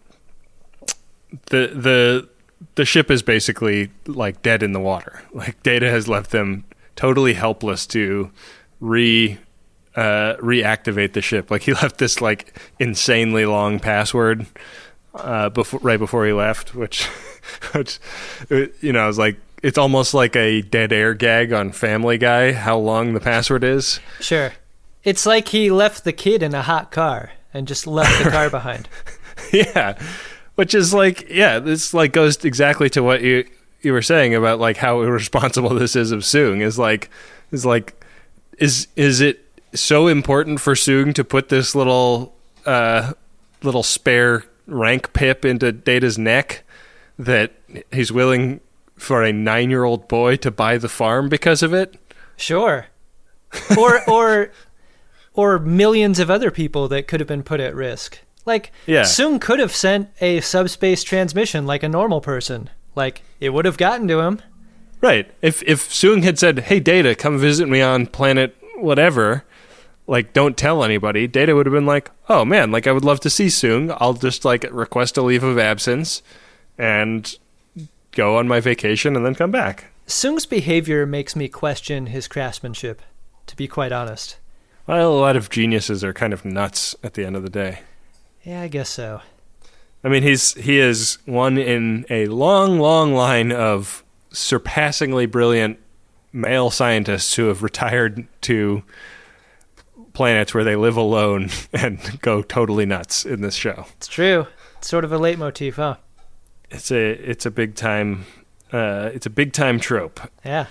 the the the ship is basically like dead in the water. Like Data has left them totally helpless to re uh, reactivate the ship. Like he left this like insanely long password uh, before right before he left, which which you know, I was like, it's almost like a dead air gag on Family Guy, how long the password is. Sure. It's like he left the kid in a hot car and just left the car behind. Yeah. Which is like, yeah, this like goes exactly to what you you were saying about like how irresponsible this is of Soong. Is like, is like, is is it so important for Soong to put this little uh, little spare rank pip into Data's neck that he's willing for a nine-year-old boy to buy the farm because of it? Sure. Or or or millions of other people that could have been put at risk. Like, yeah. Soong could have sent a subspace transmission like a normal person. Like, it would have gotten to him. Right. If if Soong had said, hey, Data, come visit me on planet whatever, like, don't tell anybody, Data would have been like, oh, man, like, I would love to see Soong. I'll just, like, request a leave of absence and go on my vacation and then come back. Soong's behavior makes me question his craftsmanship, to be quite honest. Well, a lot of geniuses are kind of nuts at the end of the day. Yeah, I guess so. I mean, he's he is one in a long, long line of surpassingly brilliant male scientists who have retired to planets where they live alone and go totally nuts in this show. It's true. It's sort of a leitmotif, huh? It's a it's a big time uh, it's a big time trope. Yeah.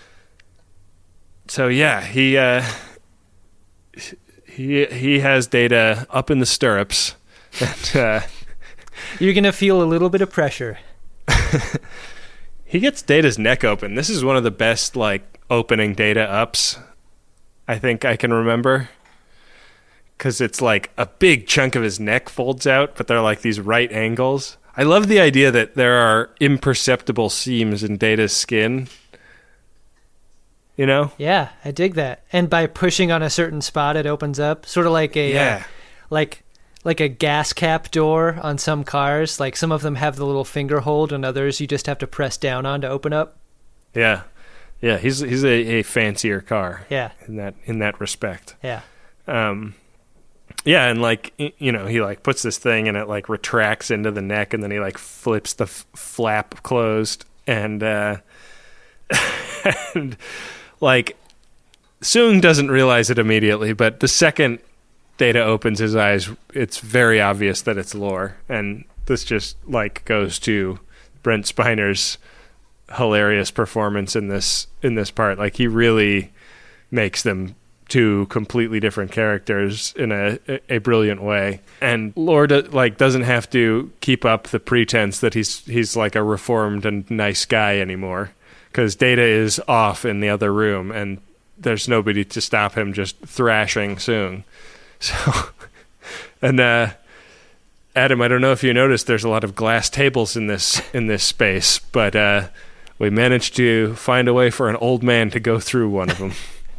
So yeah, he uh, he he has Data up in the stirrups. And, uh, you're going to feel a little bit of pressure. He gets Data's neck open. This is one of the best, like, opening Data ups I think I can remember. Because it's like a big chunk of his neck folds out, but they're like these right angles. I love the idea that there are imperceptible seams in Data's skin. You know? Yeah, I dig that. And by pushing on a certain spot, it opens up. Sort of like a... Yeah. Uh, like... like a gas cap door on some cars. Like some of them have the little finger hold, and others you just have to press down on to open up. Yeah, yeah. He's he's a, a fancier car. Yeah. In that in that respect. Yeah. Um. Yeah, and like you know, he like puts this thing and it like retracts into the neck, and then he like flips the f- flap closed, and uh, and like Soong doesn't realize it immediately, but the second Data opens his eyes, it's very obvious that it's Lore, and this just like goes to Brent Spiner's hilarious performance in this in this part. Like he really makes them two completely different characters in a a brilliant way, and Lore do, like doesn't have to keep up the pretense that he's he's like a reformed and nice guy anymore, because Data is off in the other room, and there's nobody to stop him just thrashing Soong. So, and uh, Adam, I don't know if you noticed, there's a lot of glass tables in this in this space, but uh, we managed to find a way for an old man to go through one of them.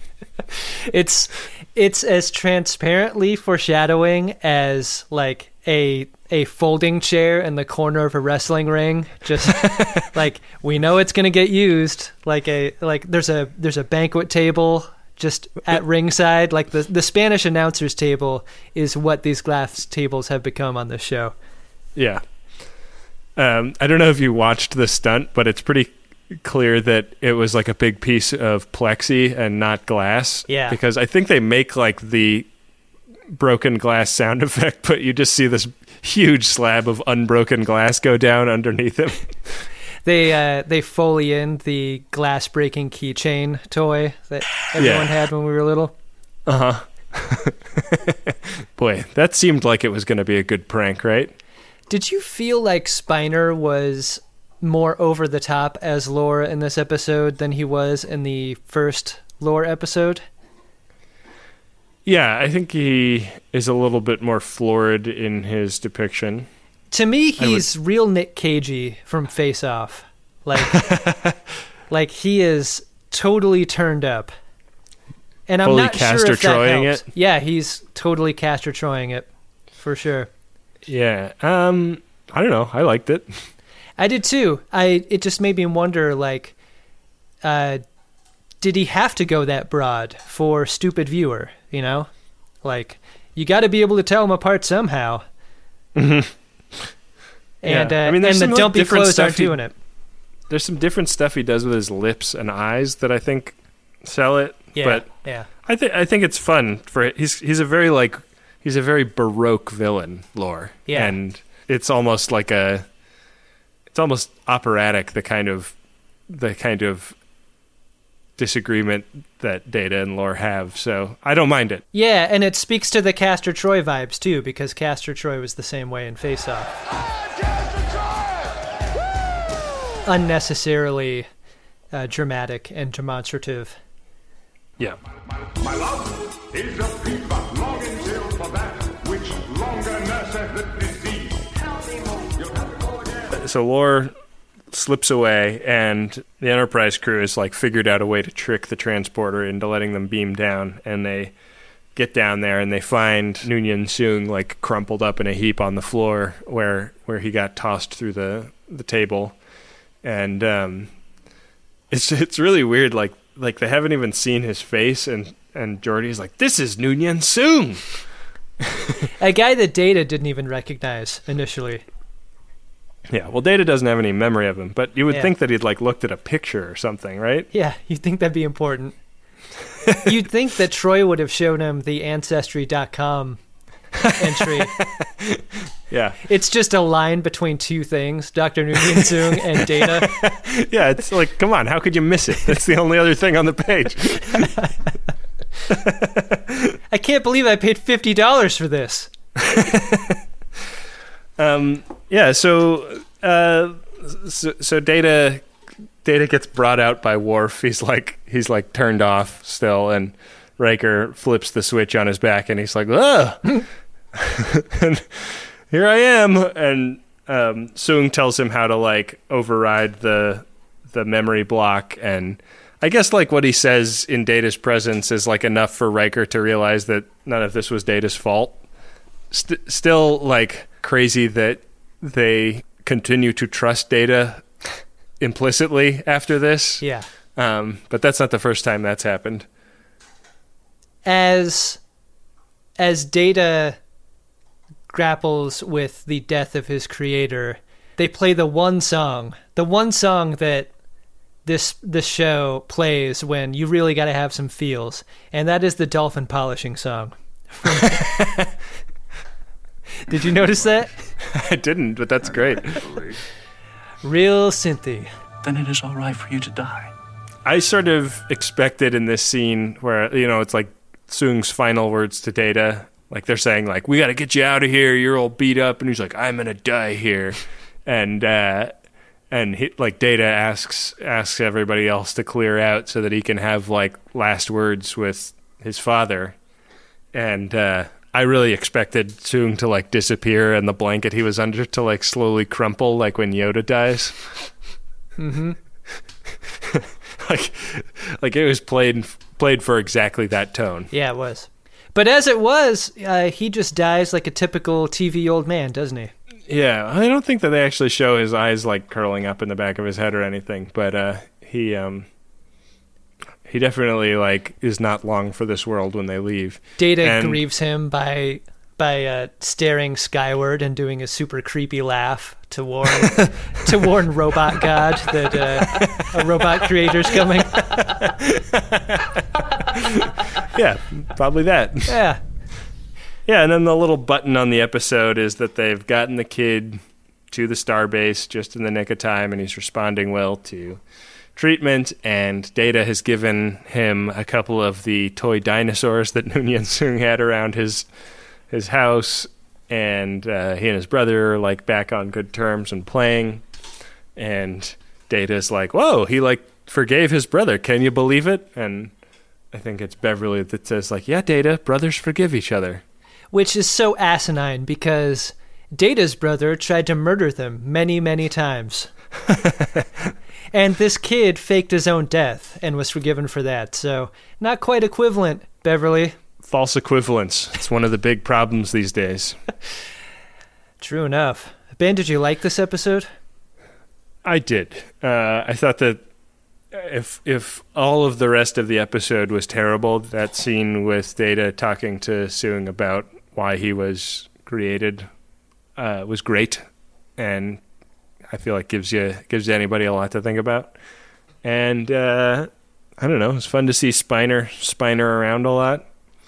It's it's as transparently foreshadowing as like a a folding chair in the corner of a wrestling ring. Just like we know it's going to get used. Like a like there's a there's a banquet table just at ringside. Like the the Spanish announcers table is what these glass tables have become on this show. Yeah. Um, I don't know if you watched the stunt, but it's pretty clear that it was like a big piece of plexi and not glass. Yeah. Because I think they make like the broken glass sound effect, but you just see this huge slab of unbroken glass go down underneath him. They uh, they Foley in the glass breaking keychain toy that everyone Yeah. had when we were little. Uh huh. Boy, that seemed like it was going to be a good prank, right? Did you feel like Spiner was more over the top as Lore in this episode than he was in the first Lore episode? Yeah, I think he is a little bit more florid in his depiction. To me, he's real Nick Cagey from Face Off. Like, like he is totally turned up. And I'm Fully not sure if that Castor-Troying helps. it? Yeah, he's totally Castor-Troying it, for sure. Yeah. Um, I don't know. I liked it. I did too. I It just made me wonder, like, uh, did he have to go that broad for stupid viewer, you know? Like, you got to be able to tell them apart somehow. Mm-hmm. And, Yeah. uh, I mean, there's and the some, like, dumpy different clothes stuff aren't he- doing it. There's some different stuff he does with his lips and eyes that I think sell it. Yeah, but yeah. I think I think it's fun for he's he's a very like he's a very baroque villain, Lore. Yeah. And it's almost like a it's almost operatic, the kind of the kind of disagreement that Data and Lore have. So I don't mind it. Yeah, and it speaks to the Castor Troy vibes too, because Castor Troy was the same way in Face Off. Unnecessarily uh, dramatic and demonstrative. Yeah. My love is a fever, longing till for that which longer nurseth the disease. You'll have to go again. So Lore slips away, and the Enterprise crew has like figured out a way to trick the transporter into letting them beam down, and they get down there and they find Noonien Soong like crumpled up in a heap on the floor where where he got tossed through the the table. And um, it's it's really weird. Like like they haven't even seen his face, and and Geordi's like, "This is Noonien Soong." A guy that Data didn't even recognize initially. Yeah, well, Data doesn't have any memory of him, but you would Yeah. think that he'd like looked at a picture or something, right? Yeah, you'd think that'd be important. You'd think that Troy would have shown him the Ancestry dot com entry. Yeah. It's just a line between two things, Doctor Noonien Soong and Data. Yeah, it's like, come on, how could you miss it? That's the only other thing on the page. I can't believe I paid fifty dollars for this. Um, yeah, so, uh, so so Data Data gets brought out by Worf. He's like he's like turned off still, and Riker flips the switch on his back, and he's like, "Ugh!" And here I am. And um, Soong tells him how to like override the the memory block, and I guess like what he says in Data's presence is like enough for Riker to realize that none of this was Data's fault. St- still like crazy that they continue to trust Data implicitly after this. Yeah. Um, but that's not the first time that's happened. As as Data grapples with the death of his creator, they play the one song, the one song that this this show plays when you really got to have some feels, and that is the dolphin polishing song. Did you notice that? I didn't, but that's great. Real synthy. Then it is all right for you to die. I sort of expected in this scene where, you know, it's like Soong's final words to Data. Like they're saying, like, we got to get you out of here. You're all beat up. And he's like, I'm going to die here. And, uh, and he, like Data asks, asks everybody else to clear out so that he can have like last words with his father. And, uh, I really expected Soong to like disappear and the blanket he was under to like slowly crumple, like when Yoda dies. Mm-hmm. like, like it was played played for exactly that tone. Yeah, it was. But as it was, uh, he just dies like a typical T V old man, doesn't he? Yeah, I don't think that they actually show his eyes like curling up in the back of his head or anything, but uh, he um, he definitely like is not long for this world when they leave. Data and, grieves him by by uh, staring skyward and doing a super creepy laugh to warn to warn Robot God that uh, a robot creator's coming. Yeah, probably that. Yeah. Yeah, and then the little button on the episode is that they've gotten the kid to the starbase just in the nick of time, and he's responding well to treatment, and Data has given him a couple of the toy dinosaurs that Noonien Soong had around his his house, and uh, he and his brother are like back on good terms and playing, and Data's like, whoa, he like forgave his brother, can you believe it? And I think it's Beverly that says like, yeah, Data, brothers forgive each other. Which is so asinine because Data's brother tried to murder them many, many times. And this kid faked his own death and was forgiven for that. So not quite equivalent, Beverly. False equivalence. It's one of the big problems these days. True enough. Ben, did you like this episode? I did. Uh, I thought that if if all of the rest of the episode was terrible, that scene with Data talking to Soong about why he was created uh, was great, and I feel like gives you gives anybody a lot to think about. And uh, I don't know, it was fun to see Spiner Spiner around a lot,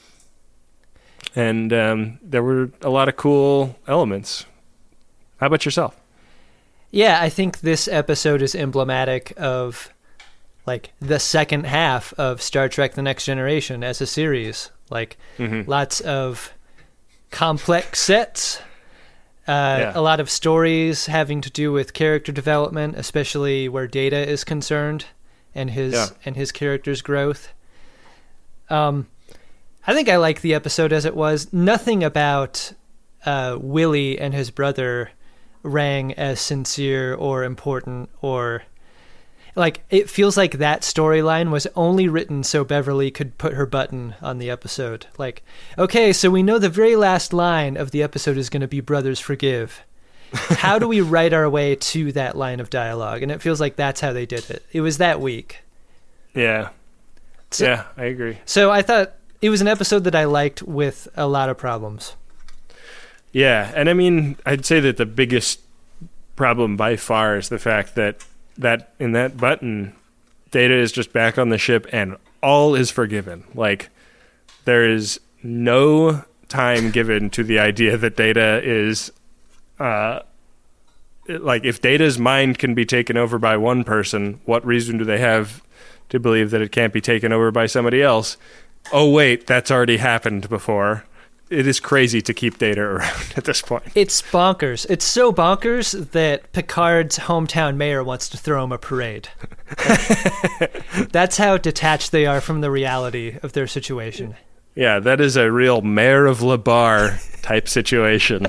and um, there were a lot of cool elements. How about yourself? Yeah, I think this episode is emblematic of like the second half of Star Trek The Next Generation as a series. Like mm-hmm. lots of complex sets, uh, yeah. a lot of stories having to do with character development, especially where Data is concerned and his yeah. and his character's growth. Um, I think I like the episode as it was. Nothing about uh, Willie and his brother rang as sincere or important, or like it feels like that storyline was only written so Beverly could put her button on the episode. Like, okay, so we know the very last line of the episode is going to be brothers forgive. How do we write our way to that line of dialogue? And it feels like that's how they did it. It was that week. Yeah. So, yeah, I agree. So I thought it was an episode that I liked with a lot of problems. Yeah, and I mean, I'd say that the biggest problem by far is the fact that that in that button, Data is just back on the ship and all is forgiven. Like, there is no time given to the idea that Data is, uh, like, if Data's mind can be taken over by one person, what reason do they have to believe that it can't be taken over by somebody else? Oh, wait, that's already happened before. It is crazy to keep Data around at this point. It's bonkers. It's so bonkers that Picard's hometown mayor wants to throw him a parade. That's how detached they are from the reality of their situation. Yeah, that is a real Mayor of Labar type situation.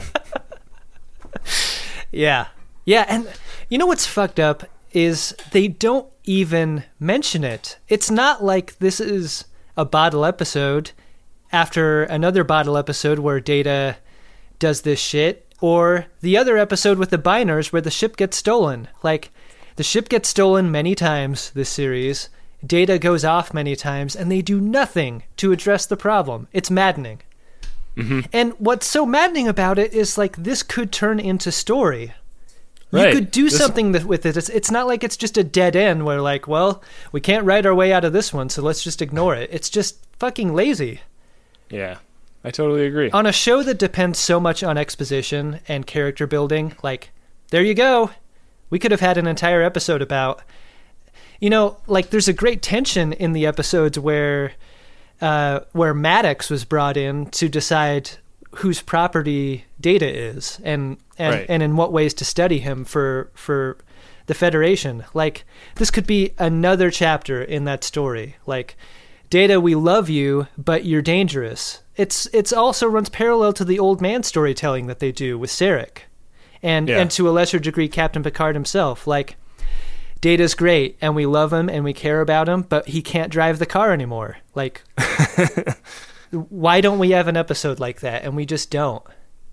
Yeah. Yeah, and you know what's fucked up is they don't even mention it. It's not like this is a bottle episode after another bottle episode where Data does this shit, or the other episode with the Biners where the ship gets stolen. Like, the ship gets stolen many times this series, Data goes off many times, and they do nothing to address the problem. It's maddening. Mm-hmm. And what's so maddening about it is, like, this could turn into story. You right. could do this... something that, with it. It's, it's not like it's just a dead end where, like, well, we can't write our way out of this one, so let's just ignore it. It's just fucking lazy. Yeah, I totally agree. On a show that depends so much on exposition and character building, like, there you go. We could have had an entire episode about, you know, like, there's a great tension in the episodes where, uh, where Maddox was brought in to decide whose property Data is, and and, right. and in what ways to study him for for the Federation. Like, this could be another chapter in that story. Like, Data, we love you, but you're dangerous. It's it's also runs parallel to the old man storytelling that they do with Sarek, and yeah. and to a lesser degree Captain Picard himself. Like, Data's great, and we love him, and we care about him, but he can't drive the car anymore. Like, why don't we have an episode like that? And we just don't.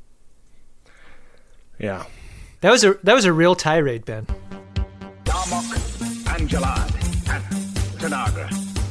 Yeah, that was a that was a real tirade, Ben. Darmok, Angelad, and Tanagra.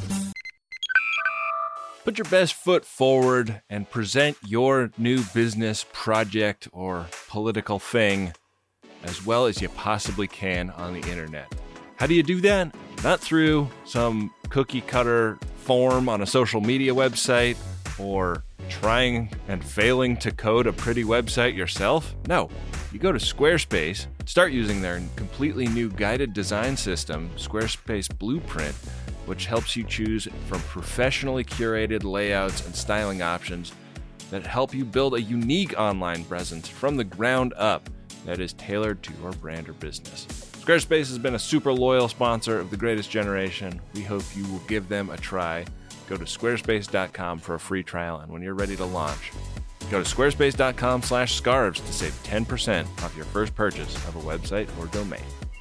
Put your best foot forward and present your new business, project, or political thing as well as you possibly can on the internet. How do you do that? Not through some cookie cutter form on a social media website or trying and failing to code a pretty website yourself. No, you go to Squarespace, start using their completely new guided design system, Squarespace Blueprint, which helps you choose from professionally curated layouts and styling options that help you build a unique online presence from the ground up that is tailored to your brand or business. Squarespace has been a super loyal sponsor of The Greatest Generation. We hope you will give them a try. Go to squarespace dot com for a free trial, and when you're ready to launch, Go to squarespace.com slash scarves to save ten percent off your first purchase of a website or domain.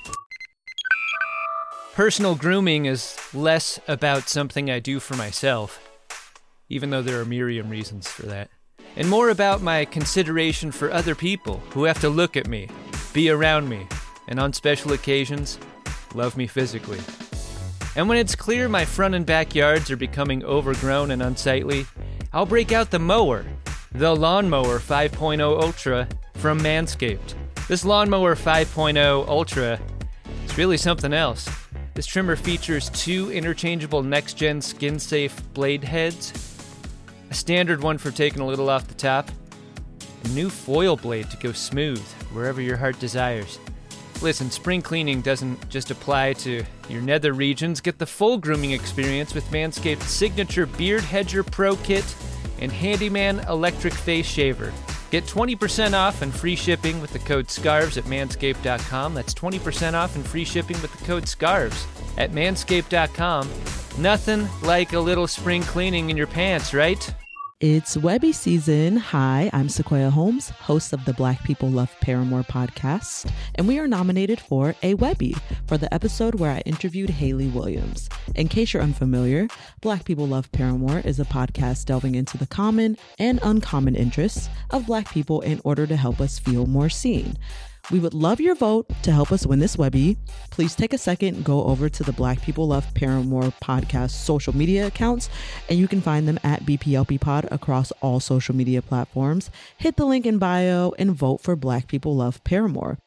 Personal grooming is less about something I do for myself, even though there are myriad reasons for that, and more about my consideration for other people who have to look at me, be around me, and on special occasions, love me physically. And when it's clear my front and backyards are becoming overgrown and unsightly, I'll break out the mower, the Lawnmower five point oh Ultra from Manscaped. This Lawnmower five point oh Ultra is really something else. This trimmer features two interchangeable next-gen skin-safe blade heads, a standard one for taking a little off the top, a new foil blade to go smooth wherever your heart desires. Listen, spring cleaning doesn't just apply to your nether regions. Get the full grooming experience with Manscaped's signature Beard Hedger Pro Kit and Handyman Electric Face Shaver. Get twenty percent off and free shipping with the code SCARVES at manscaped dot com. That's twenty percent off and free shipping with the code SCARVES at manscaped dot com. Nothing like a little spring cleaning in your pants, right? It's Webby season. Hi, I'm Sequoia Holmes, host of the Black People Love Paramore podcast, and we are nominated for a Webby for the episode where I interviewed Hayley Williams. In case you're unfamiliar, Black People Love Paramore is a podcast delving into the common and uncommon interests of Black people in order to help us feel more seen. We would love your vote to help us win this Webby. Please take a second and go over to the Black People Love Paramore podcast social media accounts, and you can find them at B P L P Pod across all social media platforms. Hit the link in bio and vote for Black People Love Paramore.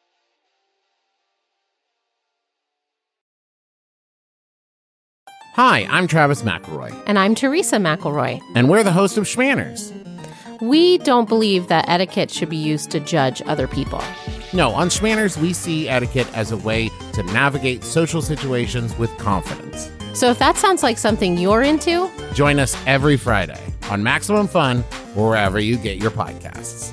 Hi, I'm Travis McElroy. And I'm Teresa McElroy. And we're the host of Schmanners. We don't believe that etiquette should be used to judge other people. No, on Schmanners, we see etiquette as a way to navigate social situations with confidence. So if that sounds like something you're into, join us every Friday on Maximum Fun or wherever you get your podcasts.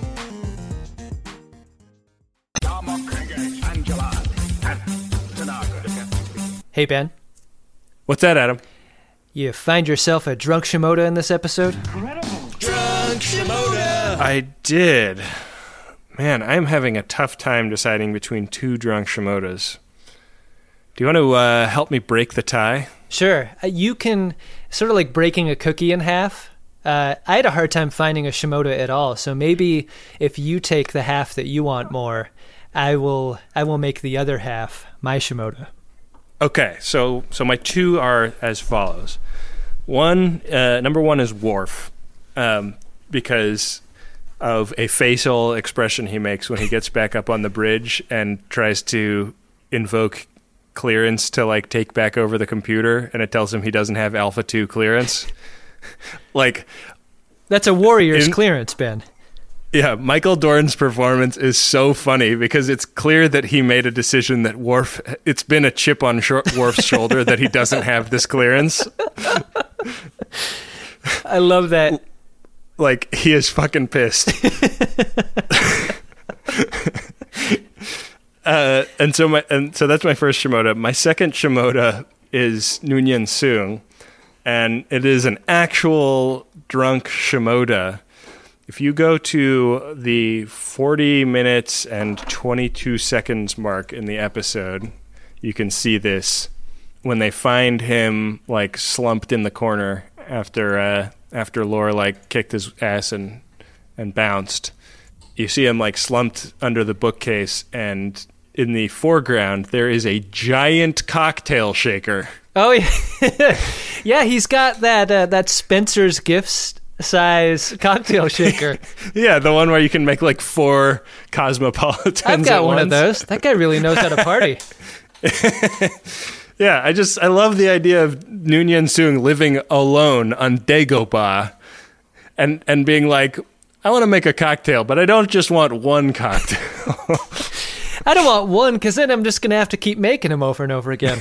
Hey, Ben. What's that, Adam? You find yourself a drunk Shimoda in this episode? Drunk Shimoda! I did. Man, I'm having a tough time deciding between two drunk Shimodas. Do you want to uh, help me break the tie? Sure. Uh, you can, sort of like breaking a cookie in half. Uh, I had a hard time finding a Shimoda at all, so maybe if you take the half that you want more, I will I will make the other half my Shimoda. Okay, so so my two are as follows. One, uh, number one is Worf, um, because of a facial expression he makes when he gets back up on the bridge and tries to invoke clearance to like take back over the computer, and it tells him he doesn't have Alpha two clearance. Like, that's a warrior's in, clearance, Ben. Yeah, Michael Dorn's performance is so funny because it's clear that he made a decision that Worf, it's been a chip on short Worf's shoulder that he doesn't have this clearance. I love that. Like, he is fucking pissed. uh, and so my and so that's my first Shimoda. My second Shimoda is Noonien Soong, and it is an actual drunk Shimoda. If you go to the forty minutes and twenty-two seconds mark in the episode, you can see this when they find him like slumped in the corner after uh, after Laura like kicked his ass and and bounced. You see him like slumped under the bookcase, and in the foreground there is a giant cocktail shaker. Oh yeah, yeah. He's got that uh, that Spencer's Gifts size cocktail shaker. Yeah, the one where you can make like four Cosmopolitans. I've got at one once. of those. That guy really knows how to party. Yeah, I just I love the idea of Noonien Soong living alone on Dagobah and and being like, I want to make a cocktail, but I don't just want one cocktail. I don't want one, because then I'm just going to have to keep making them over and over again.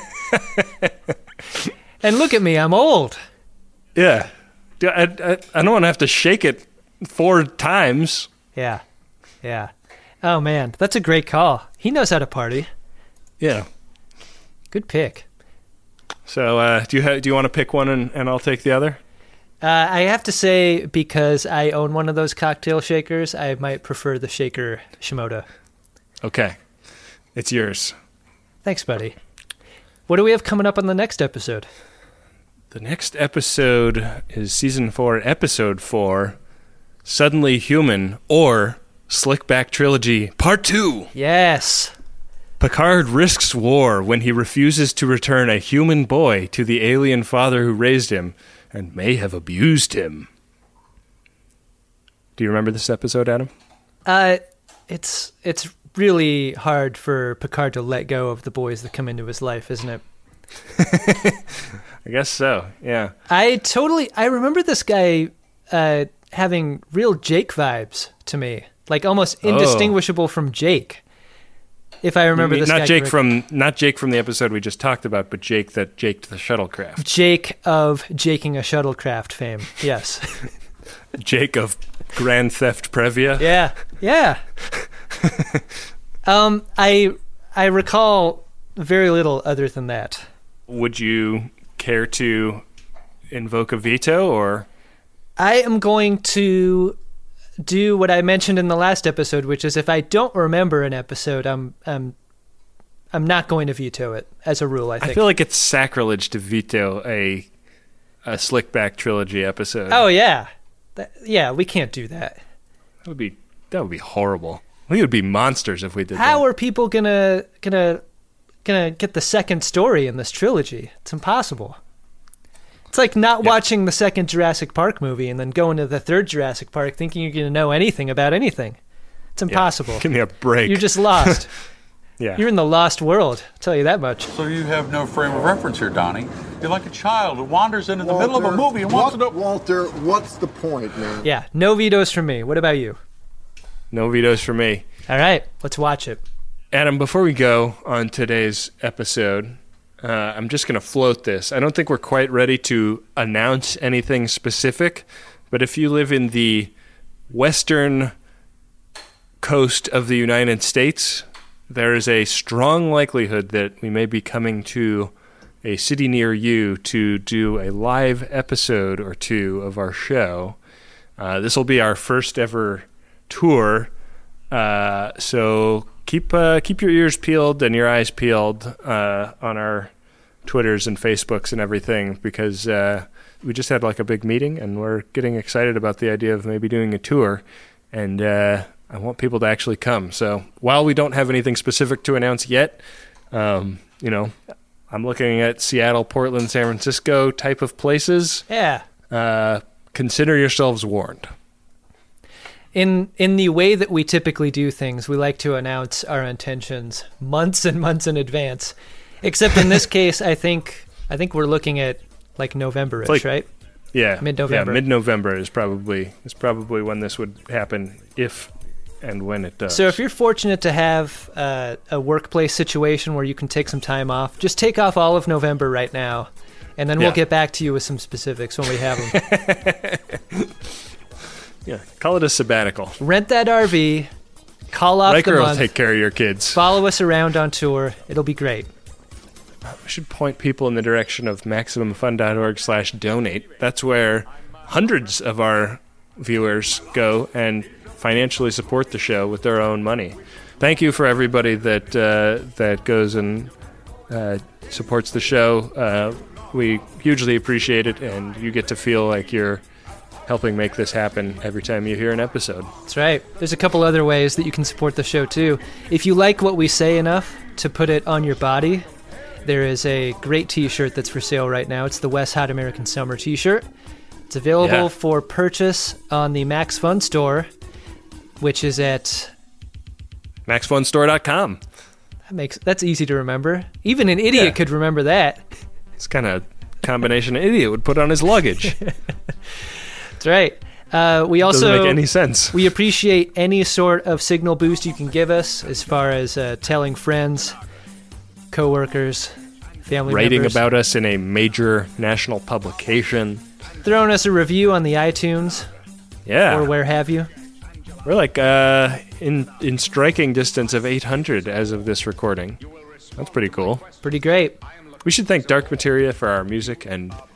And look at me, I'm old. Yeah. I, I, I don't want to have to shake it four times. Yeah. Yeah. Oh, man. That's a great call. He knows how to party. Yeah. Good pick. So uh, do you ha- do you want to pick one and, and I'll take the other? Uh, I have to say, because I own one of those cocktail shakers, I might prefer the shaker Shimoda. Okay. It's yours. Thanks, buddy. What do we have coming up on the next episode? The next episode is season four, episode four, Suddenly Human, or Slickback Trilogy, part two. Yes. Picard risks war when he refuses to return a human boy to the alien father who raised him and may have abused him. Do you remember this episode, Adam? Uh, it's it's really hard for Picard to let go of the boys that come into his life, isn't it? I guess so, yeah. I totally... I remember this guy uh, having real Jake vibes to me. Like, almost indistinguishable oh. from Jake. If I remember this not guy Jake correctly. from Not Jake from the episode we just talked about, but Jake that jaked the shuttlecraft. Jake of jaking a shuttlecraft fame, yes. Jake of Grand Theft Previa? Yeah, yeah. um, I I recall very little other than that. Would you care to invoke a veto, or? I am going to do what I mentioned in the last episode, which is if I don't remember an episode, I'm I'm I'm not going to veto it as a rule. I think. I feel like it's sacrilege to veto a a Slickback Trilogy episode. Oh yeah, that, yeah, we can't do that. That would be that would be horrible. We would be monsters if we did. How that. are people gonna gonna gonna get the second story in this trilogy? It's impossible. It's like not yep. watching the second Jurassic Park movie and then going to the third Jurassic Park thinking you're going to know anything about anything. It's impossible. Yeah. Give me a break. You're just lost. Yeah. You're in the lost world, I'll tell you that much. So you have no frame of reference here, Donnie. You're like a child who wanders into the Walter, middle of a movie and wants what, to know... Walter, what's the point, man? Yeah, no vetoes from me. What about you? No vetoes for me. All right, let's watch it. Adam, before we go on today's episode... Uh, I'm just going to float this. I don't think we're quite ready to announce anything specific, but if you live in the western coast of the United States, there is a strong likelihood that we may be coming to a city near you to do a live episode or two of our show. Uh, this will be our first ever tour, uh, so keep uh, keep your ears peeled and your eyes peeled uh, on our Twitters and Facebooks and everything, because uh, we just had like a big meeting and we're getting excited about the idea of maybe doing a tour, and uh, I want people to actually come. So while we don't have anything specific to announce yet, um, you know, I'm looking at Seattle, Portland, San Francisco type of places. Yeah. Uh, consider yourselves warned. In in the way that we typically do things, we like to announce our intentions months and months in advance. Except in this case, I think I think we're looking at like November-ish, like, right? Yeah, mid-November. Yeah, mid-November is probably is probably when this would happen, if and when it does. So if you're fortunate to have uh, a workplace situation where you can take some time off, just take off all of November right now, and then we'll yeah. get back to you with some specifics when we have them. Yeah, call it a sabbatical. Rent that R V, call off Riker the month. will take care of your kids. Follow us around on tour. It'll be great. We should point people in the direction of MaximumFun.org slash donate. That's where hundreds of our viewers go and financially support the show with their own money. Thank you for everybody that uh, that goes and uh, supports the show. Uh, we hugely appreciate it, and you get to feel like you're helping make this happen every time you hear an episode. That's right. There's a couple other ways that you can support the show, too. If you like what we say enough to put it on your body, there is a great t-shirt that's for sale right now. It's the West Hot American Summer t-shirt. It's available yeah. for purchase on the Max Fun store, which is at max fun store dot com. That makes that's easy to remember. Even an idiot yeah. could remember that. It's kind of combination an idiot would put on his luggage. That's right. Uh, we also doesn't make any sense. We appreciate any sort of signal boost you can give us, as far as uh, telling friends, coworkers, family writing members, about us in a major national publication, throwing us a review on the iTunes, yeah, or where have you. We're like uh, in in striking distance of eight hundred as of this recording. That's pretty cool. Pretty great. We should thank Dark Materia for our music and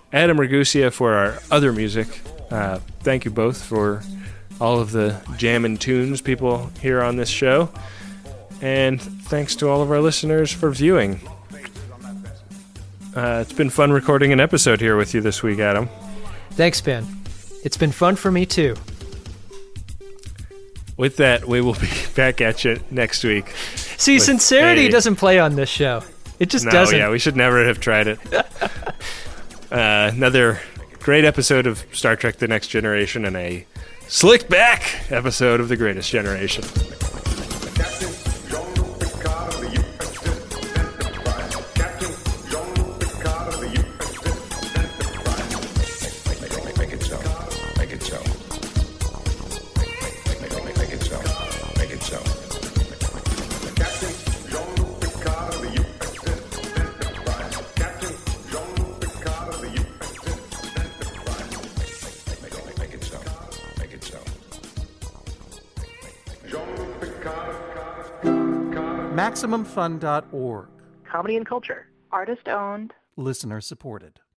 Adam Ragusia for our other music. Uh, thank you both for all of the jammin' tunes people hear on this show. And thanks to all of our listeners for viewing. Uh, it's been fun recording an episode here with you this week, Adam. Thanks, Ben. It's been fun for me, too. With that, we will be back at you next week. See, sincerity a... doesn't play on this show. It just no, doesn't. Yeah, we should never have tried it. uh, another great episode of Star Trek The Next Generation and a slick back episode of The Greatest Generation. Maximum Fun dot org. Comedy and culture. Artist owned. Listener supported.